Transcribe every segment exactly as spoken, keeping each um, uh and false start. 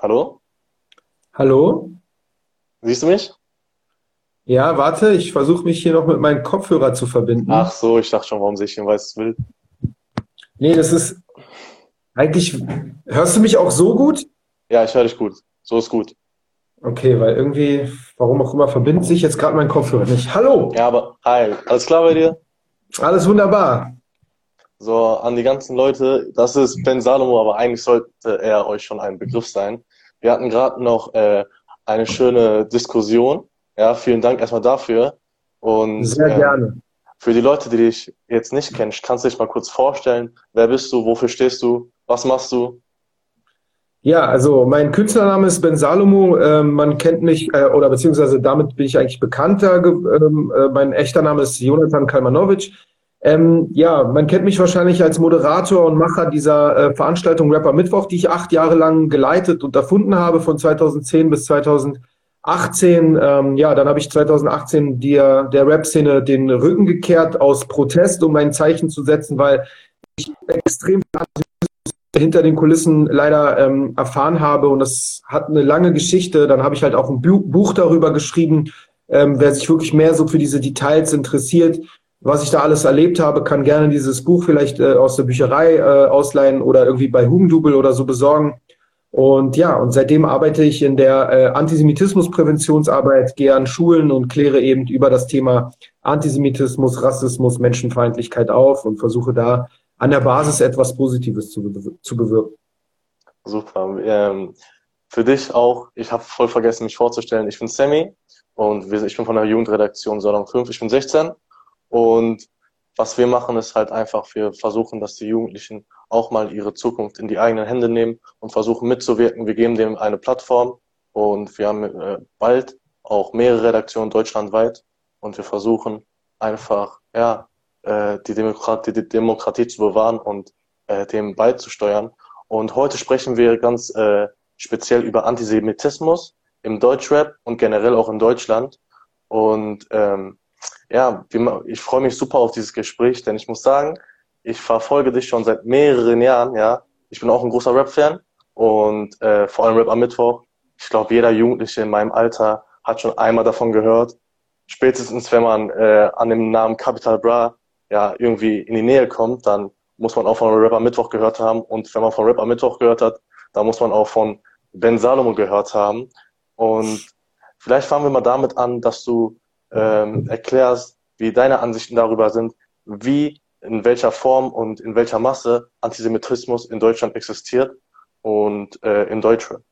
Hallo? Hallo? Siehst du mich? Ja, warte, ich versuche mich hier noch mit meinem Kopfhörer zu Ach verbinden. so, ich dachte schon, warum sehe ich den weißes Bild? Nee, das ist eigentlich. Hörst du mich auch so gut? Ja, ich höre dich gut. So ist gut. Okay, weil irgendwie, warum auch immer, verbindet sich jetzt gerade mein Kopfhörer nicht. Hallo! Ja, aber hi, alles klar bei dir? Alles wunderbar. So, an die ganzen Leute, das ist Ben Salomo, aber eigentlich sollte er euch schon ein Begriff sein. Wir hatten gerade noch äh, eine schöne Diskussion. Ja, vielen Dank erstmal dafür. Und Sehr ähm, gerne. für die Leute, die dich jetzt nicht kennen, kannst du dich mal kurz vorstellen. Wer bist du? Wofür stehst du? Was machst du? Ja, also mein Künstlername ist Ben Salomo. Ähm, man kennt mich, äh, oder beziehungsweise damit bin ich eigentlich bekannter. ge- Ähm, äh, mein echter Name ist Jonathan Kalmanovic. Ähm, ja, man kennt mich wahrscheinlich als Moderator und Macher dieser äh, Veranstaltung Rapper Mittwoch, die ich acht Jahre lang geleitet und erfunden habe, von zweitausendzehn bis zweitausendachtzehn. Ähm, ja, dann habe ich zweitausendachtzehn der, der Rap-Szene den Rücken gekehrt aus Protest, um ein Zeichen zu setzen, weil extrem hinter den Kulissen leider ähm, erfahren habe. Und das hat eine lange Geschichte. Dann habe ich halt auch ein Bu Buch darüber geschrieben. Ähm, wer sich wirklich mehr so für diese Details interessiert, was ich da alles erlebt habe, kann gerne dieses Buch vielleicht äh, aus der Bücherei äh, ausleihen oder irgendwie bei Hugendubel oder so besorgen. Und ja, und seitdem arbeite ich in der äh, Antisemitismuspräventionsarbeit, gehe an Schulen und kläre eben über das Thema Antisemitismus, Rassismus, Menschenfeindlichkeit auf und versuche da an der Basis etwas Positives zu, be zu bewirken. Super. Ähm, für dich auch, ich habe voll vergessen, mich vorzustellen. Ich bin Sammy und wir, ich bin von der Jugendredaktion Salon fünf. Ich bin sechzehn und was wir machen, ist halt einfach, wir versuchen, dass die Jugendlichen auch mal ihre Zukunft in die eigenen Hände nehmen und versuchen mitzuwirken. Wir geben dem eine Plattform und wir haben äh, bald auch mehrere Redaktionen deutschlandweit und wir versuchen einfach, ja, äh, die Demokratie, die Demokratie zu bewahren und äh, dem beizusteuern. Und heute sprechen wir ganz äh, speziell über Antisemitismus im Deutschrap und generell auch in Deutschland. Und ähm, ja, wie, ich freue mich super auf dieses Gespräch, denn ich muss sagen, ich verfolge dich schon seit mehreren Jahren, ja. Ich bin auch ein großer Rap-Fan und äh, vor allem Rap am Mittwoch. Ich glaube, jeder Jugendliche in meinem Alter hat schon einmal davon gehört. Spätestens, wenn man äh, an dem Namen Capital Bra ja irgendwie in die Nähe kommt, dann muss man auch von Rap am Mittwoch gehört haben. Und wenn man von Rap am Mittwoch gehört hat, dann muss man auch von Ben Salomo gehört haben. Und vielleicht fangen wir mal damit an, dass du ähm, erklärst, wie deine Ansichten darüber sind, wie, in welcher Form und in welcher Masse Antisemitismus in Deutschland existiert und äh, in Deutschrap.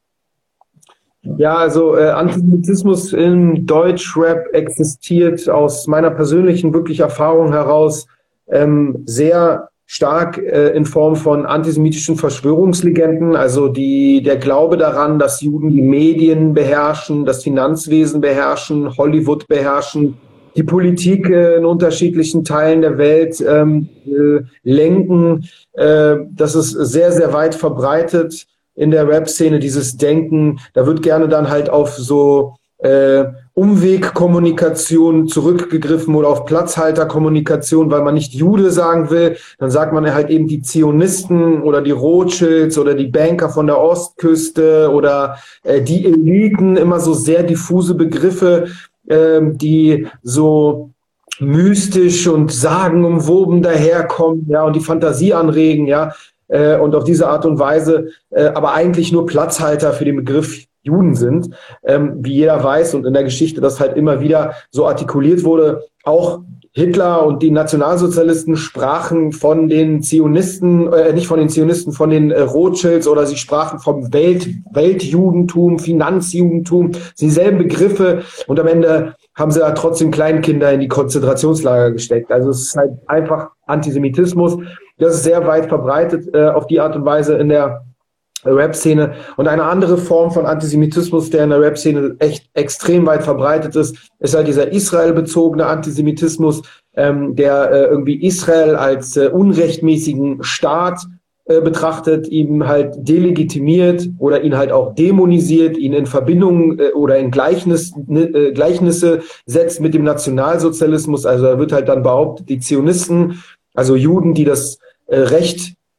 Ja, also äh, Antisemitismus im Deutschrap existiert aus meiner persönlichen wirklich Erfahrung heraus ähm, sehr stark äh, in Form von antisemitischen Verschwörungslegenden, also die, der Glaube daran, dass Juden die Medien beherrschen, das Finanzwesen beherrschen, Hollywood beherrschen, die Politik äh, in unterschiedlichen Teilen der Welt ähm, äh, lenken. Äh, das ist sehr, sehr weit verbreitet in der Rap-Szene, dieses Denken. Da wird gerne dann halt auf so äh, Umwegkommunikation zurückgegriffen oder auf Platzhalterkommunikation, weil man nicht Jude sagen will. Dann sagt man halt eben die Zionisten oder die Rothschilds oder die Banker von der Ostküste oder äh, die Eliten, immer so sehr diffuse Begriffe, ähm, die so mystisch und sagenumwoben daherkommen, ja, und die Fantasie anregen, ja, äh, und auf diese Art und Weise, äh, aber eigentlich nur Platzhalter für den Begriff Juden sind, ähm, wie jeder weiß und in der Geschichte das halt immer wieder so artikuliert wurde. Auch Hitler und die Nationalsozialisten sprachen von den Zionisten, äh, nicht von den Zionisten, von den äh, Rothschilds oder sie sprachen vom Welt, Weltjudentum, Finanzjudentum, dieselben Begriffe und am Ende haben sie da trotzdem Kleinkinder in die Konzentrationslager gesteckt. Also es ist halt einfach Antisemitismus. Das ist sehr weit verbreitet äh, auf die Art und Weise in der Rap-Szene. Und eine andere Form von Antisemitismus, der in der Rap-Szene echt extrem weit verbreitet ist, ist halt dieser Israel-bezogene Antisemitismus, ähm, der äh, irgendwie Israel als äh, unrechtmäßigen Staat äh, betrachtet, ihn halt delegitimiert oder ihn halt auch dämonisiert, ihn in Verbindung äh, oder in Gleichnis, äh, Gleichnisse setzt mit dem Nationalsozialismus. Also da wird halt dann behauptet, die Zionisten, also Juden, die das äh, Recht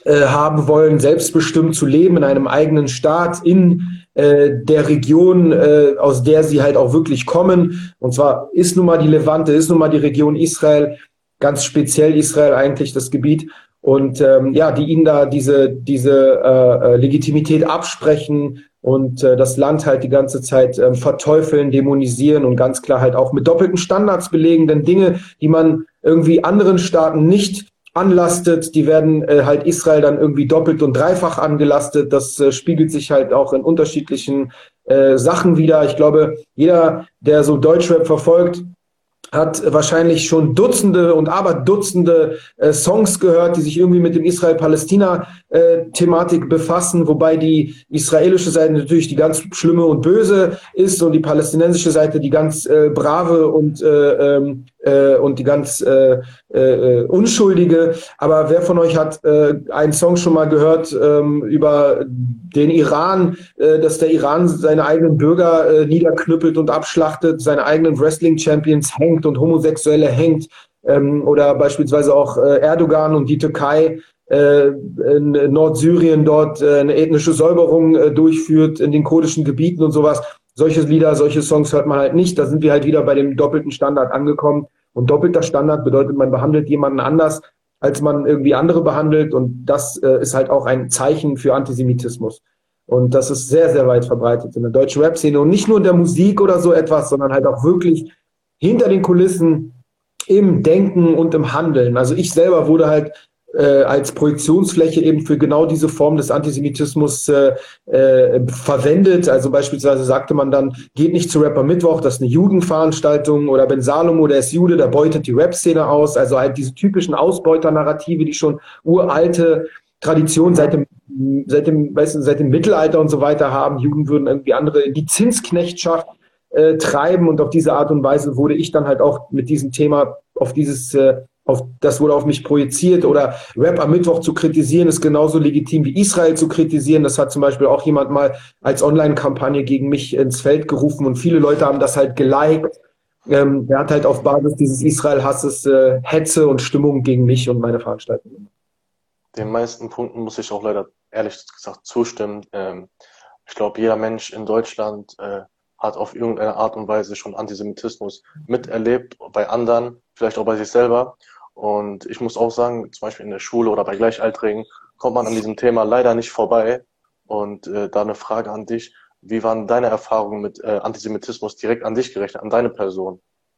äh, haben wollen, selbstbestimmt zu leben in einem eigenen Staat, in äh, der Region, äh, aus der sie halt auch wirklich kommen. Und zwar ist nun mal die Levante, ist nun mal die Region Israel, ganz speziell Israel eigentlich das Gebiet. Und ähm, ja, die ihnen da diese, diese äh, Legitimität absprechen und äh, das Land halt die ganze Zeit äh, verteufeln, dämonisieren und ganz klar halt auch mit doppelten Standards belegen. Denn Dinge, die man irgendwie anderen Staaten nicht anlastet, die werden äh, halt Israel dann irgendwie doppelt und dreifach angelastet. Das äh, spiegelt sich halt auch in unterschiedlichen äh, Sachen wider. Ich glaube, jeder, der so Deutschrap verfolgt, hat wahrscheinlich schon Dutzende und aber Dutzende äh, Songs gehört, die sich irgendwie mit dem Israel-Palästina-Thematik äh, befassen, wobei die israelische Seite natürlich die ganz schlimme und böse ist und die palästinensische Seite die ganz äh, brave und äh, ähm, äh, und die ganz äh, äh, unschuldige. Aber wer von euch hat äh, einen Song schon mal gehört ähm, über den Iran, äh, dass der Iran seine eigenen Bürger äh, niederknüppelt und abschlachtet, seine eigenen Wrestling-Champions hängt und Homosexuelle hängt, ähm, oder beispielsweise auch äh, Erdogan und die Türkei äh, in Nordsyrien dort äh, eine ethnische Säuberung äh, durchführt in den kurdischen Gebieten und sowas. Solche Lieder, solche Songs hört man halt nicht. Da sind wir halt wieder bei dem doppelten Standard angekommen. Und doppelter Standard bedeutet, man behandelt jemanden anders, als man irgendwie andere behandelt. Und das äh, ist halt auch ein Zeichen für Antisemitismus. Und das ist sehr, sehr weit verbreitet in der deutschen Rap-Szene. Und nicht nur in der Musik oder so etwas, sondern halt auch wirklich hinter den Kulissen im Denken und im Handeln. Also ich selber wurde halt äh, als Projektionsfläche eben für genau diese Form des Antisemitismus äh, äh, verwendet. Also beispielsweise sagte man dann, geht nicht zu Rapper Mittwoch, das ist eine Judenveranstaltung, oder Ben Salomo, der ist Jude, der beutet die Rap-Szene aus. Also halt diese typischen Ausbeuternarrative, die schon uralte Tradition seit dem, seit dem, weißt du, seit dem Mittelalter und so weiter haben. Juden würden irgendwie andere in die Zinsknechtschaft äh, treiben, und auf diese Art und Weise wurde ich dann halt auch mit diesem Thema auf dieses, äh, auf das wurde auf mich projiziert. Oder Rap am Mittwoch zu kritisieren ist genauso legitim wie Israel zu kritisieren. Das hat zum Beispiel auch jemand mal als Online-Kampagne gegen mich ins Feld gerufen, und viele Leute haben das halt geliked. Ähm, er hat halt auf Basis dieses Israel-Hasses äh, Hetze und Stimmung gegen mich und meine Veranstaltung. Den meisten Punkten muss ich auch leider ehrlich gesagt zustimmen. Ähm, ich glaube, jeder Mensch in Deutschland äh, hat auf irgendeine Art und Weise schon Antisemitismus miterlebt, bei anderen, vielleicht auch bei sich selber. Und ich muss auch sagen, zum Beispiel in der Schule oder bei Gleichaltrigen kommt man an diesem Thema leider nicht vorbei. Und äh, da eine Frage an dich: Wie waren deine Erfahrungen mit äh, Antisemitismus direkt an dich gerechnet, an deine Person?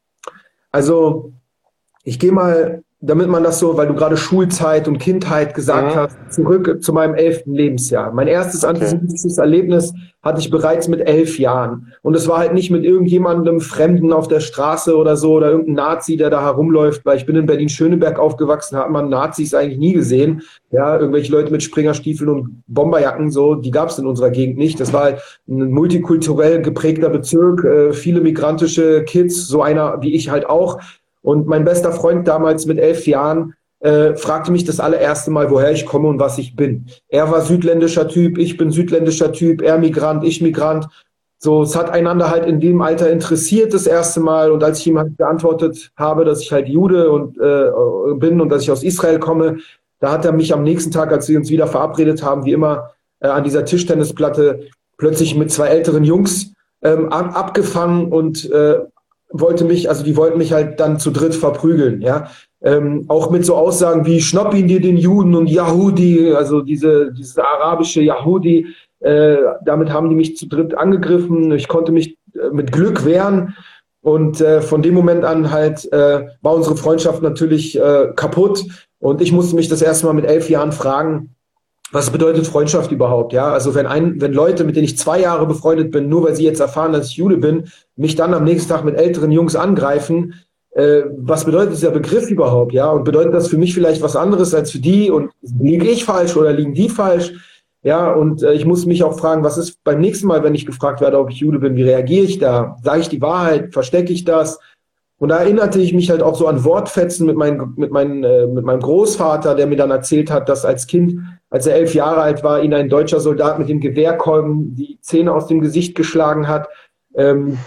Also ich gehe mal, damit man das so, weil du gerade Schulzeit und Kindheit gesagt Mhm. hast, zurück zu meinem elften Lebensjahr. Mein erstes Okay. antisemitisches Erlebnis hatte ich bereits mit elf Jahren. Und es war halt nicht mit irgendjemandem Fremden auf der Straße oder so, oder irgendein Nazi, der da herumläuft, weil ich bin in Berlin-Schöneberg aufgewachsen, hat man Nazis eigentlich nie gesehen. Ja, irgendwelche Leute mit Springerstiefeln und Bomberjacken, so, die gab es in unserer Gegend nicht. Das war halt ein multikulturell geprägter Bezirk, äh, viele migrantische Kids, so einer wie ich halt auch. Und mein bester Freund damals mit elf Jahren äh, fragte mich das allererste Mal, woher ich komme und was ich bin. Er war südländischer Typ, ich bin südländischer Typ, er Migrant, ich Migrant. So, es hat einander halt in dem Alter interessiert das erste Mal. Und als ich ihm halt beantwortet habe, dass ich halt Jude und äh, bin und dass ich aus Israel komme, da hat er mich am nächsten Tag, als wir uns wieder verabredet haben, wie immer äh, an dieser Tischtennisplatte, plötzlich mit zwei älteren Jungs ähm, ab, abgefangen und äh, wollte mich, also die wollten mich halt dann zu dritt verprügeln, ja. Ähm, auch mit so Aussagen wie schnapp ihn dir den Juden und Yahudi, also diese, diese arabische Yahudi, äh, damit haben die mich zu dritt angegriffen. Ich konnte mich äh, mit Glück wehren, und äh, von dem Moment an halt äh, war unsere Freundschaft natürlich äh, kaputt, und ich musste mich das erste Mal mit elf Jahren fragen, was bedeutet Freundschaft überhaupt? Ja, also wenn ein, wenn Leute, mit denen ich zwei Jahre befreundet bin, nur weil sie jetzt erfahren, dass ich Jude bin, mich dann am nächsten Tag mit älteren Jungs angreifen, äh, was bedeutet dieser Begriff überhaupt? Ja, und bedeutet das für mich vielleicht was anderes als für die? Und liege ich falsch oder liegen die falsch? Ja, und äh, ich muss mich auch fragen, was ist beim nächsten Mal, wenn ich gefragt werde, ob ich Jude bin, wie reagiere ich da? Sage ich die Wahrheit? Verstecke ich das? Und da erinnerte ich mich halt auch so an Wortfetzen mit, mein, mit, mein, äh, mit meinem Großvater, der mir dann erzählt hat, dass als Kind, als er elf Jahre alt war, ihn ein deutscher Soldat mit dem Gewehrkolben die Zähne aus dem Gesicht geschlagen hat. Ähm,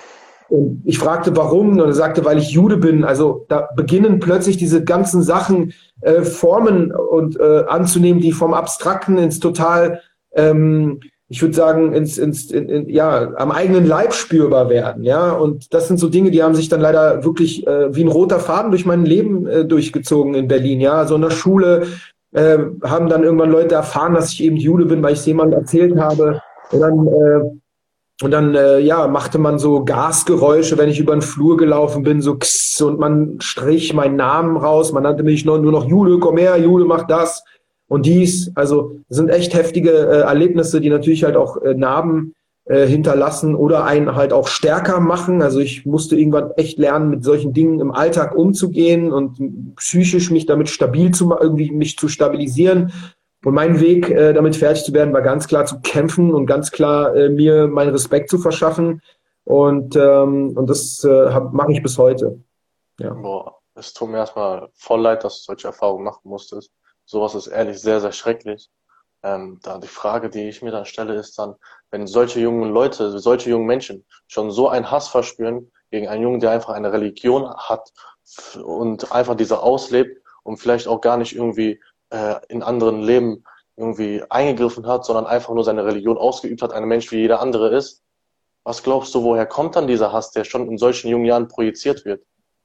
Und ich fragte, warum, und er sagte, weil ich Jude bin. Also da beginnen plötzlich diese ganzen Sachen, äh, Formen und äh, anzunehmen, die vom Abstrakten ins total, ähm, ich würde sagen, ins, ins, in, in, ja, am eigenen Leib spürbar werden. Ja, und das sind so Dinge, die haben sich dann leider wirklich äh, wie ein roter Faden durch mein Leben äh, durchgezogen in Berlin. Ja, also in der Schule äh, haben dann irgendwann Leute erfahren, dass ich eben Jude bin, weil ich es jemandem erzählt habe. Und dann äh, Und dann, äh, ja, machte man so Gasgeräusche, wenn ich über den Flur gelaufen bin, so kss, und man strich meinen Namen raus. Man nannte mich nur, nur noch Jude, komm her, Jude, mach das und dies. Also das sind echt heftige äh, Erlebnisse, die natürlich halt auch äh, Narben äh, hinterlassen oder einen halt auch stärker machen. Also ich musste irgendwann echt lernen, mit solchen Dingen im Alltag umzugehen und psychisch mich damit stabil zu irgendwie mich zu stabilisieren. Und mein Weg, äh, damit fertig zu werden, war ganz klar zu kämpfen und ganz klar äh, mir meinen Respekt zu verschaffen. Und, ähm, und das äh, mache ich bis heute. Ja. Boah, es tut mir erstmal voll leid, dass du solche Erfahrungen machen musstest. Sowas ist ehrlich sehr, sehr schrecklich. Ähm, da die Frage, die ich mir dann stelle, ist dann, wenn solche jungen Leute, solche jungen Menschen schon so einen Hass verspüren gegen einen Jungen, der einfach eine Religion hat und einfach diese auslebt und vielleicht auch gar nicht irgendwie äh, in anderen Leben irgendwie eingegriffen hat, sondern einfach nur seine Religion ausgeübt hat, ein Mensch wie jeder andere ist. Was glaubst du, woher kommt dann dieser Hass, der schon in solchen jungen Jahren projiziert wird?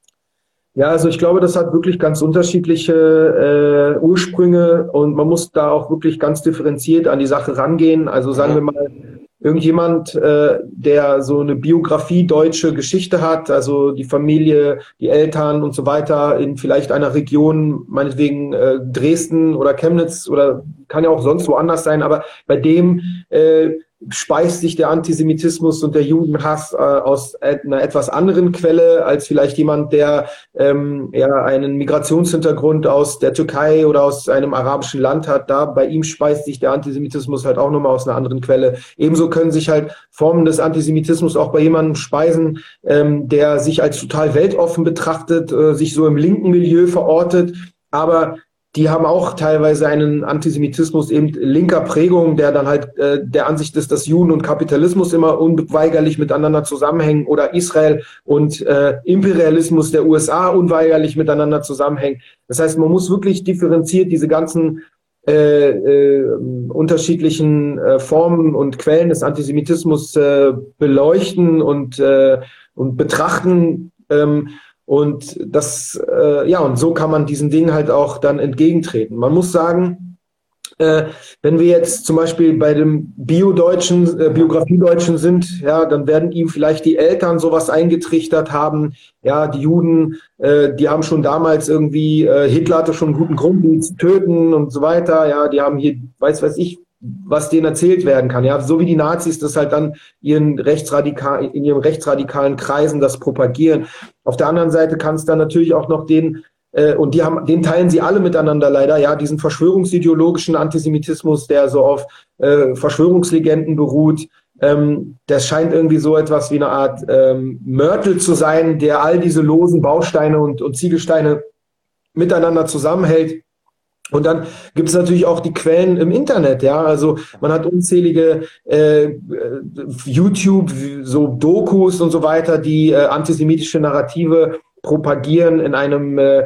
Ja, also ich glaube, das hat wirklich ganz unterschiedliche äh, Ursprünge und man muss da auch wirklich ganz differenziert an die Sache rangehen. Also sagen wir mal, irgendjemand, äh, der so eine Biografie deutsche Geschichte hat, also die Familie, die Eltern und so weiter in vielleicht einer Region, meinetwegen äh, Dresden oder Chemnitz oder kann ja auch sonst woanders sein, aber bei dem äh, speist sich der Antisemitismus und der Judenhass äh, aus einer etwas anderen Quelle als vielleicht jemand, der ähm, ja einen Migrationshintergrund aus der Türkei oder aus einem arabischen Land hat. Da bei ihm speist sich der Antisemitismus halt auch nochmal aus einer anderen Quelle. Ebenso können sich halt Formen des Antisemitismus auch bei jemandem speisen, ähm, der sich als total weltoffen betrachtet, äh, sich so im linken Milieu verortet, aber die haben auch teilweise einen Antisemitismus eben linker Prägung, der dann halt äh, der Ansicht ist, dass Juden und Kapitalismus immer unweigerlich miteinander zusammenhängen oder Israel und äh, Imperialismus der U S A unweigerlich miteinander zusammenhängen. Das heißt, man muss wirklich differenziert diese ganzen äh, äh, unterschiedlichen äh, Formen und Quellen des Antisemitismus äh, beleuchten und, äh, und betrachten. Ähm, Und das, äh, ja, und so kann man diesen Dingen halt auch dann entgegentreten. Man muss sagen, äh, wenn wir jetzt zum Beispiel bei dem Bio-Deutschen, äh, Biografie-Deutschen sind, ja, dann werden ihm vielleicht die Eltern sowas eingetrichtert haben. Ja, die Juden, äh, die haben schon damals irgendwie, äh, Hitler hatte schon einen guten Grund, die zu töten und so weiter. Ja, die haben hier, weiß, weiß ich, was denen erzählt werden kann. Ja, so wie die Nazis das halt dann ihren rechtsradikal, in ihren rechtsradikalen Kreisen das propagieren. Auf der anderen Seite kann es dann natürlich auch noch den, äh, und die haben, den teilen sie alle miteinander leider, ja, diesen verschwörungsideologischen Antisemitismus, der so auf äh, Verschwörungslegenden beruht. Ähm, das scheint irgendwie so etwas wie eine Art ähm, Mörtel zu sein, der all diese losen Bausteine und, und Ziegelsteine miteinander zusammenhält. Und dann gibt es natürlich auch die Quellen im Internet, ja, also man hat unzählige äh, YouTube, so Dokus und so weiter, die äh, antisemitische Narrative propagieren in einem äh,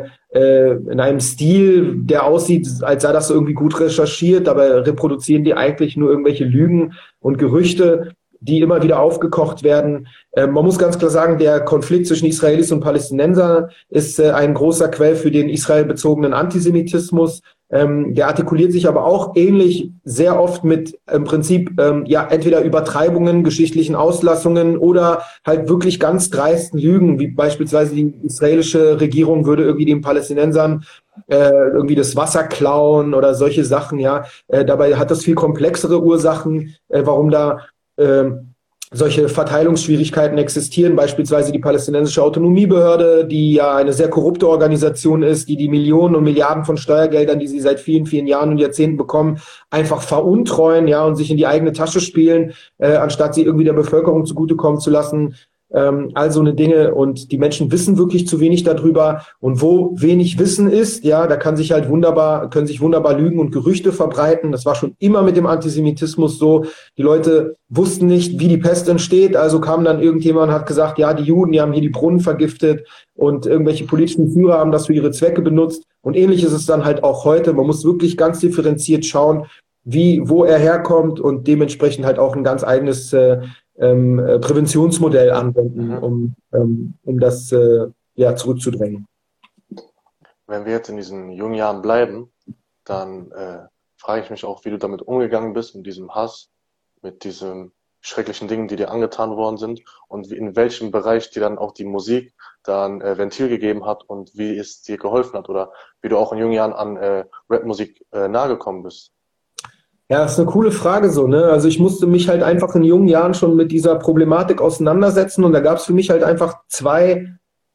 in einem Stil, der aussieht, als sei das irgendwie gut recherchiert, aber reproduzieren die eigentlich nur irgendwelche Lügen und Gerüchte, die immer wieder aufgekocht werden. Äh, man muss ganz klar sagen, der Konflikt zwischen Israelis und Palästinensern ist äh, ein großer Quell für den israelbezogenen Antisemitismus. Ähm, der artikuliert sich aber auch ähnlich sehr oft mit im Prinzip ähm, ja entweder Übertreibungen, geschichtlichen Auslassungen oder halt wirklich ganz dreisten Lügen, wie beispielsweise die israelische Regierung würde irgendwie den Palästinensern äh, irgendwie das Wasser klauen oder solche Sachen. Ja, äh, dabei hat das viel komplexere Ursachen, äh, warum da äh, solche Verteilungsschwierigkeiten existieren, beispielsweise die palästinensische Autonomiebehörde, die ja eine sehr korrupte Organisation ist, die die Millionen und Milliarden von Steuergeldern, die sie seit vielen, vielen Jahren und Jahrzehnten bekommen, einfach veruntreuen, ja, und sich in die eigene Tasche spielen, äh, anstatt sie irgendwie der Bevölkerung zugutekommen zu lassen. ähm, all so eine Dinge. Und die Menschen wissen wirklich zu wenig darüber. Und wo wenig Wissen ist, ja, da kann sich halt wunderbar, können sich wunderbar Lügen und Gerüchte verbreiten. Das war schon immer mit dem Antisemitismus so. Die Leute wussten nicht, wie die Pest entsteht. Also kam dann irgendjemand und hat gesagt, ja, die Juden, die haben hier die Brunnen vergiftet und irgendwelche politischen Führer haben das für ihre Zwecke benutzt. Und ähnlich ist es dann halt auch heute. Man muss wirklich ganz differenziert schauen, wie, wo er herkommt und dementsprechend halt auch ein ganz eigenes äh, ähm, Präventionsmodell anwenden, Mhm. um, ähm, um das äh, ja, zurückzudrängen. Wenn wir jetzt in diesen jungen Jahren bleiben, dann äh, frage ich mich auch, wie du damit umgegangen bist, mit diesem Hass, mit diesen schrecklichen Dingen, die dir angetan worden sind und wie, in welchem Bereich dir dann auch die Musik dann äh, Ventil gegeben hat und wie es dir geholfen hat oder wie du auch in jungen Jahren an äh, Rapmusik äh, nahegekommen bist. Ja, das ist eine coole Frage so, ne? Also ich musste mich halt einfach in jungen Jahren schon mit dieser Problematik auseinandersetzen und da gab es für mich halt einfach zwei,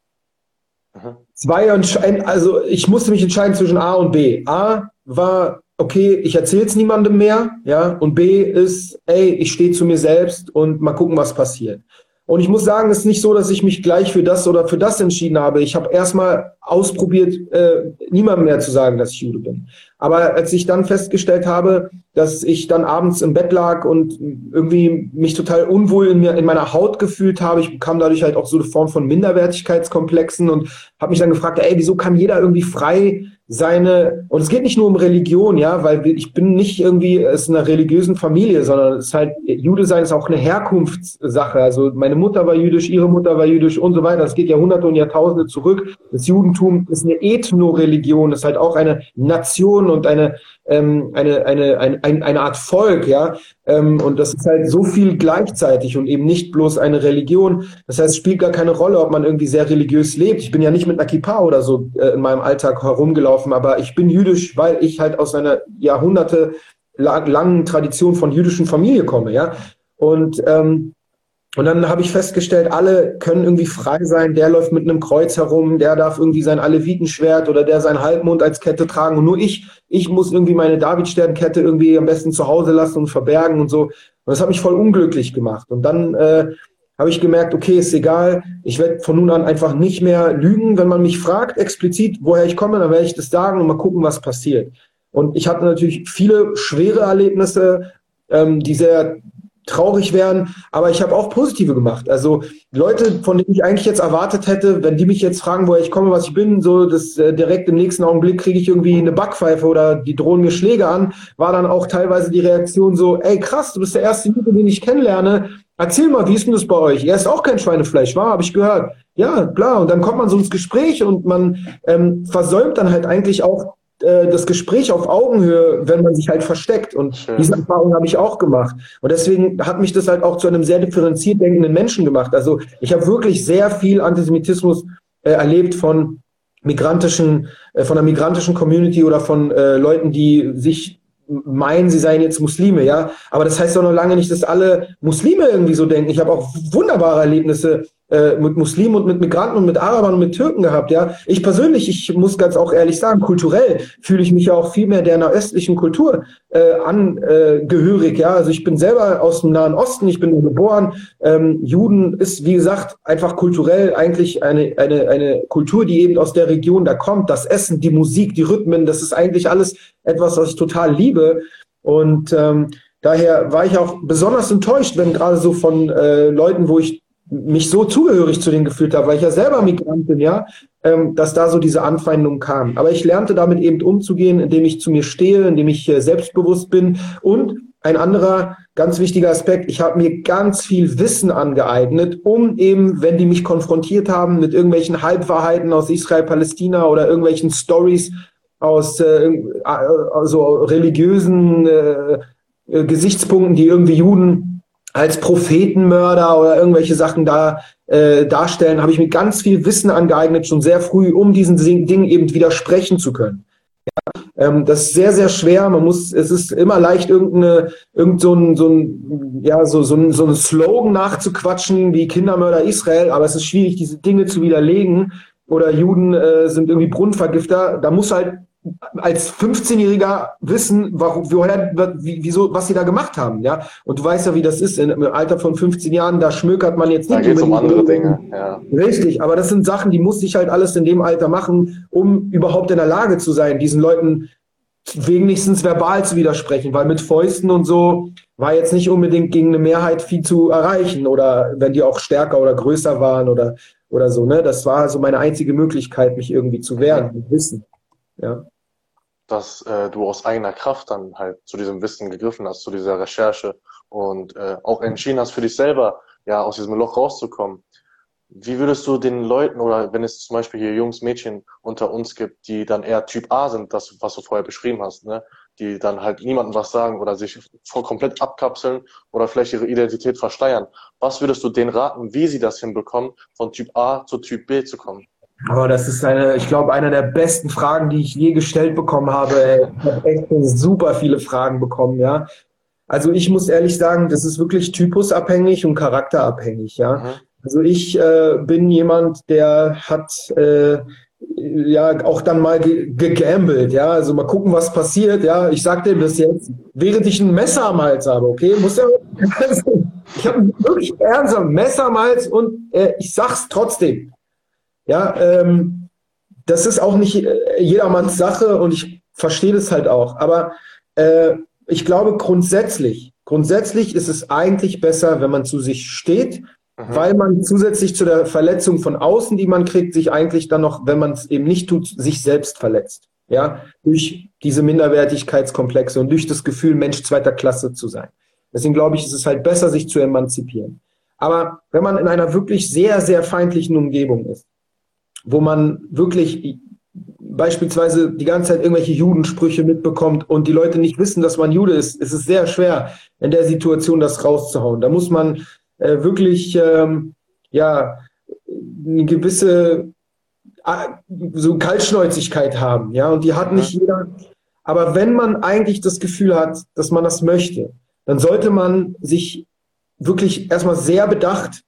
Mhm. zwei Entscheidungen, also ich musste mich entscheiden zwischen A und B. A war, okay, ich erzähle es niemandem mehr, ja, und B ist, ey, ich stehe zu mir selbst und mal gucken, was passiert. Und ich muss sagen, es ist nicht so, dass ich mich gleich für das oder für das entschieden habe. Ich habe erstmal ausprobiert, äh, niemandem mehr zu sagen, dass ich Jude bin. Aber als ich dann festgestellt habe, dass ich dann abends im Bett lag und irgendwie mich total unwohl in mir, in meiner Haut gefühlt habe, ich bekam dadurch halt auch so eine Form von Minderwertigkeitskomplexen und habe mich dann gefragt, ey, wieso kann jeder irgendwie frei seine, und es geht nicht nur um Religion, ja, weil ich bin nicht irgendwie aus einer religiösen Familie, sondern es ist halt, Jude sein ist auch eine Herkunftssache. Also meine Mutter war jüdisch, ihre Mutter war jüdisch und so weiter. Das geht Jahrhunderte und Jahrtausende zurück. Das Judentum ist eine Ethno-Religion, ist halt auch eine Nation und eine, ähm, eine, eine, eine, eine, eine Art Volk, ja. Ähm, und das ist halt so viel gleichzeitig und eben nicht bloß eine Religion. Das heißt, es spielt gar keine Rolle, ob man irgendwie sehr religiös lebt. Ich bin ja nicht mit einer Kippa oder so äh, in meinem Alltag herumgelaufen, aber ich bin jüdisch, weil ich halt aus einer Jahrhunderte langen Tradition von jüdischen Familie komme, ja. Und ähm, und dann habe ich festgestellt, alle können irgendwie frei sein. Der läuft mit einem Kreuz herum, der darf irgendwie sein Alevitenschwert oder der seinen Halbmond als Kette tragen. Und nur ich, ich muss irgendwie meine Davidsternkette irgendwie am besten zu Hause lassen und verbergen und so. Und das hat mich voll unglücklich gemacht. Und dann äh, habe ich gemerkt, okay, ist egal. Ich werde von nun an einfach nicht mehr lügen. Wenn man mich fragt, explizit, woher ich komme, dann werde ich das sagen und mal gucken, was passiert. Und ich hatte natürlich viele schwere Erlebnisse, ähm, die sehr traurig wären, aber ich habe auch positive gemacht. Also Leute, von denen ich eigentlich jetzt erwartet hätte, wenn die mich jetzt fragen, woher ich komme, was ich bin, so das äh, direkt im nächsten Augenblick kriege ich irgendwie eine Backpfeife oder die drohen mir Schläge an, war dann auch teilweise die Reaktion so, ey krass, du bist der erste Jude, den ich kennenlerne, erzähl mal, wie ist denn das bei euch? Er ist auch kein Schweinefleisch, war, habe ich gehört. Ja, klar, und dann kommt man so ins Gespräch und man ähm, versäumt dann halt eigentlich auch das Gespräch auf Augenhöhe, wenn man sich halt versteckt. Und Schön. Diese Erfahrung habe ich auch gemacht. Und deswegen hat mich das halt auch zu einem sehr differenziert denkenden Menschen gemacht. Also ich habe wirklich sehr viel Antisemitismus äh, erlebt von migrantischen, äh, von der migrantischen Community oder von äh, Leuten, die sich meinen, sie seien jetzt Muslime, ja. Aber das heißt doch noch lange nicht, dass alle Muslime irgendwie so denken. Ich habe auch wunderbare Erlebnisse äh, mit Muslimen und mit Migranten und mit Arabern und mit Türken gehabt, ja. Ich persönlich, ich muss ganz auch ehrlich sagen, kulturell fühle ich mich ja auch viel mehr der nahöstlichen Kultur äh, angehörig, ja. Also ich bin selber aus dem Nahen Osten, ich bin geboren. Ähm, Juden ist, wie gesagt, einfach kulturell eigentlich eine, eine, eine Kultur, die eben aus der Region da kommt. Das Essen, die Musik, die Rhythmen, das ist eigentlich alles etwas, was ich total liebe. Und ähm, daher war ich auch besonders enttäuscht, wenn gerade so von äh, Leuten, wo ich mich so zugehörig zu denen gefühlt habe, weil ich ja selber Migrant bin, ja, ähm, dass da so diese Anfeindungen kamen. Aber ich lernte damit eben umzugehen, indem ich zu mir stehe, indem ich äh, selbstbewusst bin. Und ein anderer ganz wichtiger Aspekt, ich habe mir ganz viel Wissen angeeignet, um eben, wenn die mich konfrontiert haben mit irgendwelchen Halbwahrheiten aus Israel, Palästina oder irgendwelchen Stories aus äh, also religiösen äh, äh, Gesichtspunkten, die irgendwie Juden als Prophetenmörder oder irgendwelche Sachen da äh, darstellen, habe ich mir ganz viel Wissen angeeignet, schon sehr früh, um diesen Dingen eben widersprechen zu können. Ja, ähm, das ist sehr, sehr schwer. Man muss, es ist immer leicht, irgendeine, irgend so ein, so ein, ja, so, so ein, so ein Slogan nachzuquatschen wie Kindermörder Israel, aber es ist schwierig, diese Dinge zu widerlegen. Oder Juden äh, sind irgendwie Brunnenvergifter. Da muss halt als fünfzehnjähriger wissen, warum, woher, wieso, was sie da gemacht haben, ja. Und du weißt ja, wie das ist. Im Alter von fünfzehn Jahren, da schmökert man jetzt nicht. Da geht es um andere Dinge, ja. Richtig, aber das sind Sachen, die musste ich halt alles in dem Alter machen, um überhaupt in der Lage zu sein, diesen Leuten wenigstens verbal zu widersprechen, weil mit Fäusten und so war jetzt nicht unbedingt gegen eine Mehrheit viel zu erreichen oder wenn die auch stärker oder größer waren oder, oder so, ne. Das war so meine einzige Möglichkeit, mich irgendwie zu wehren, mit Wissen. Ja. Dass äh, du aus eigener Kraft dann halt zu diesem Wissen gegriffen hast, zu dieser Recherche und äh, auch entschieden hast für dich selber, ja, aus diesem Loch rauszukommen. Wie würdest du den Leuten oder wenn es zum Beispiel hier Jungs, Mädchen unter uns gibt, die dann eher Typ A sind, das, was du vorher beschrieben hast, ne, die dann halt niemandem was sagen oder sich voll komplett abkapseln oder vielleicht ihre Identität versteuern. Was würdest du denen raten, wie sie das hinbekommen, von Typ A zu Typ B zu kommen? Aber das ist eine, ich glaube, eine der besten Fragen, die ich je gestellt bekommen habe. Ey. Ich habe echt super viele Fragen bekommen, ja. Also ich muss ehrlich sagen, das ist wirklich typusabhängig und charakterabhängig, ja. Mhm. Also ich äh, bin jemand, der hat äh, ja auch dann mal ge gegambelt, ja. Also mal gucken, was passiert, ja. Ich sag dir das jetzt, während ich ein Messer am Hals habe, okay, muss ja. Also, ich habe wirklich ernst ein Messer am Hals und äh, ich sag's trotzdem. Ja, ähm, das ist auch nicht äh, jedermanns Sache und ich verstehe das halt auch. Aber äh, ich glaube grundsätzlich, grundsätzlich ist es eigentlich besser, wenn man zu sich steht, mhm. weil man zusätzlich zu der Verletzung von außen, die man kriegt, sich eigentlich dann noch, wenn man es eben nicht tut, sich selbst verletzt. Ja, durch diese Minderwertigkeitskomplexe und durch das Gefühl, Mensch zweiter Klasse zu sein. Deswegen glaube ich, ist es halt besser, sich zu emanzipieren. Aber wenn man in einer wirklich sehr, sehr feindlichen Umgebung ist, wo man wirklich beispielsweise die ganze Zeit irgendwelche Judensprüche mitbekommt und die Leute nicht wissen, dass man Jude ist, ist es sehr schwer, in der Situation das rauszuhauen. Da muss man äh, wirklich ähm, ja eine gewisse äh, so Kaltschnäuzigkeit haben, ja, und die hat nicht jeder. Aber wenn man eigentlich das Gefühl hat, dass man das möchte, dann sollte man sich wirklich erstmal sehr bedacht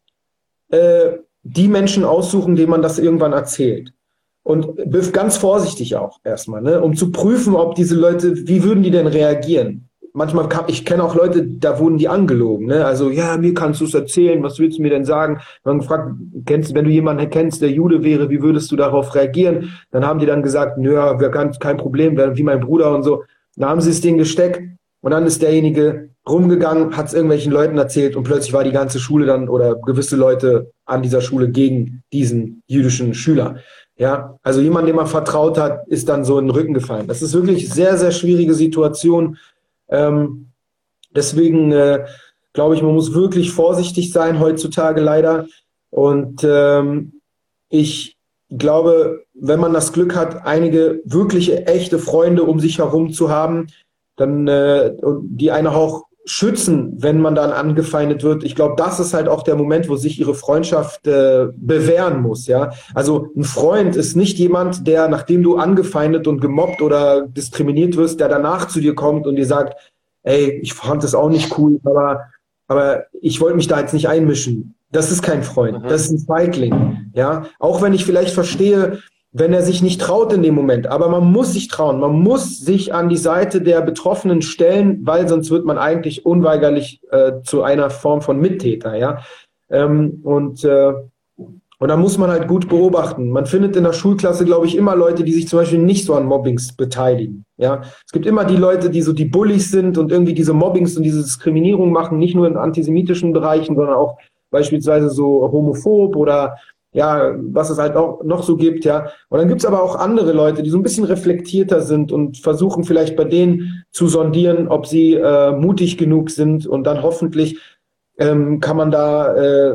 äh, die Menschen aussuchen, denen man das irgendwann erzählt. Und ganz vorsichtig auch erstmal, ne, um zu prüfen, ob diese Leute, wie würden die denn reagieren? Manchmal kam, ich kenne auch Leute, da wurden die angelogen, ne, also, ja, mir kannst du es erzählen, was willst du mir denn sagen? Man gefragt, kennst, wenn du jemanden kennst, der Jude wäre, wie würdest du darauf reagieren? Dann haben die dann gesagt, nö, kein, kein Problem, wie mein Bruder und so. Dann haben sie es denen gesteckt und dann ist derjenige rumgegangen, hat es irgendwelchen Leuten erzählt und plötzlich war die ganze Schule dann oder gewisse Leute an dieser Schule gegen diesen jüdischen Schüler. Ja, also jemand, dem man vertraut hat, ist dann so in den Rücken gefallen. Das ist wirklich eine sehr, sehr schwierige Situation. Ähm, deswegen äh, glaube ich, man muss wirklich vorsichtig sein heutzutage leider. Und ähm, ich glaube, wenn man das Glück hat, einige wirkliche, echte Freunde um sich herum zu haben, dann äh, die einen auch schützen, wenn man dann angefeindet wird. Ich glaube, das ist halt auch der Moment, wo sich ihre Freundschaft äh, bewähren muss. Ja, also ein Freund ist nicht jemand, der, nachdem du angefeindet und gemobbt oder diskriminiert wirst, der danach zu dir kommt und dir sagt, ey, ich fand das auch nicht cool, aber aber ich wollte mich da jetzt nicht einmischen. Das ist kein Freund, mhm. das ist ein Feigling. Ja, auch wenn ich vielleicht verstehe, wenn er sich nicht traut in dem Moment. Aber man muss sich trauen. Man muss sich an die Seite der Betroffenen stellen, weil sonst wird man eigentlich unweigerlich äh, zu einer Form von Mittäter. Ja, ähm, und äh, und da muss man halt gut beobachten. Man findet in der Schulklasse, glaube ich, immer Leute, die sich zum Beispiel nicht so an Mobbings beteiligen. Ja, es gibt immer die Leute, die so die Bullies sind und irgendwie diese Mobbings und diese Diskriminierung machen, nicht nur in antisemitischen Bereichen, sondern auch beispielsweise so homophob oder ja, was es halt auch noch so gibt, ja. Und dann gibt's aber auch andere Leute, die so ein bisschen reflektierter sind und versuchen vielleicht bei denen zu sondieren, ob sie äh, mutig genug sind und dann hoffentlich ähm, kann man da äh,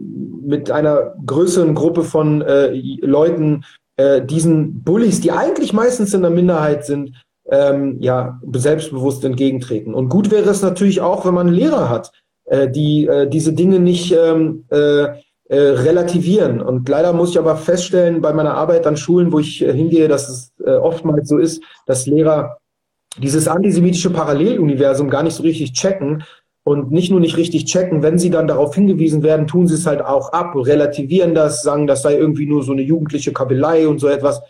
mit einer größeren Gruppe von äh, Leuten äh, diesen Bullies, die eigentlich meistens in der Minderheit sind, ähm, ja, selbstbewusst entgegentreten. Und gut wäre es natürlich auch, wenn man Lehrer hat, äh, die äh, diese Dinge nicht ähm, äh, Äh, relativieren. Und leider muss ich aber feststellen, bei meiner Arbeit an Schulen, wo ich äh, hingehe, dass es äh, oftmals so ist, dass Lehrer dieses antisemitische Paralleluniversum gar nicht so richtig checken und nicht nur nicht richtig checken, wenn sie dann darauf hingewiesen werden, tun sie es halt auch ab, relativieren das, sagen, das sei irgendwie nur so eine jugendliche Kabelei und so etwas.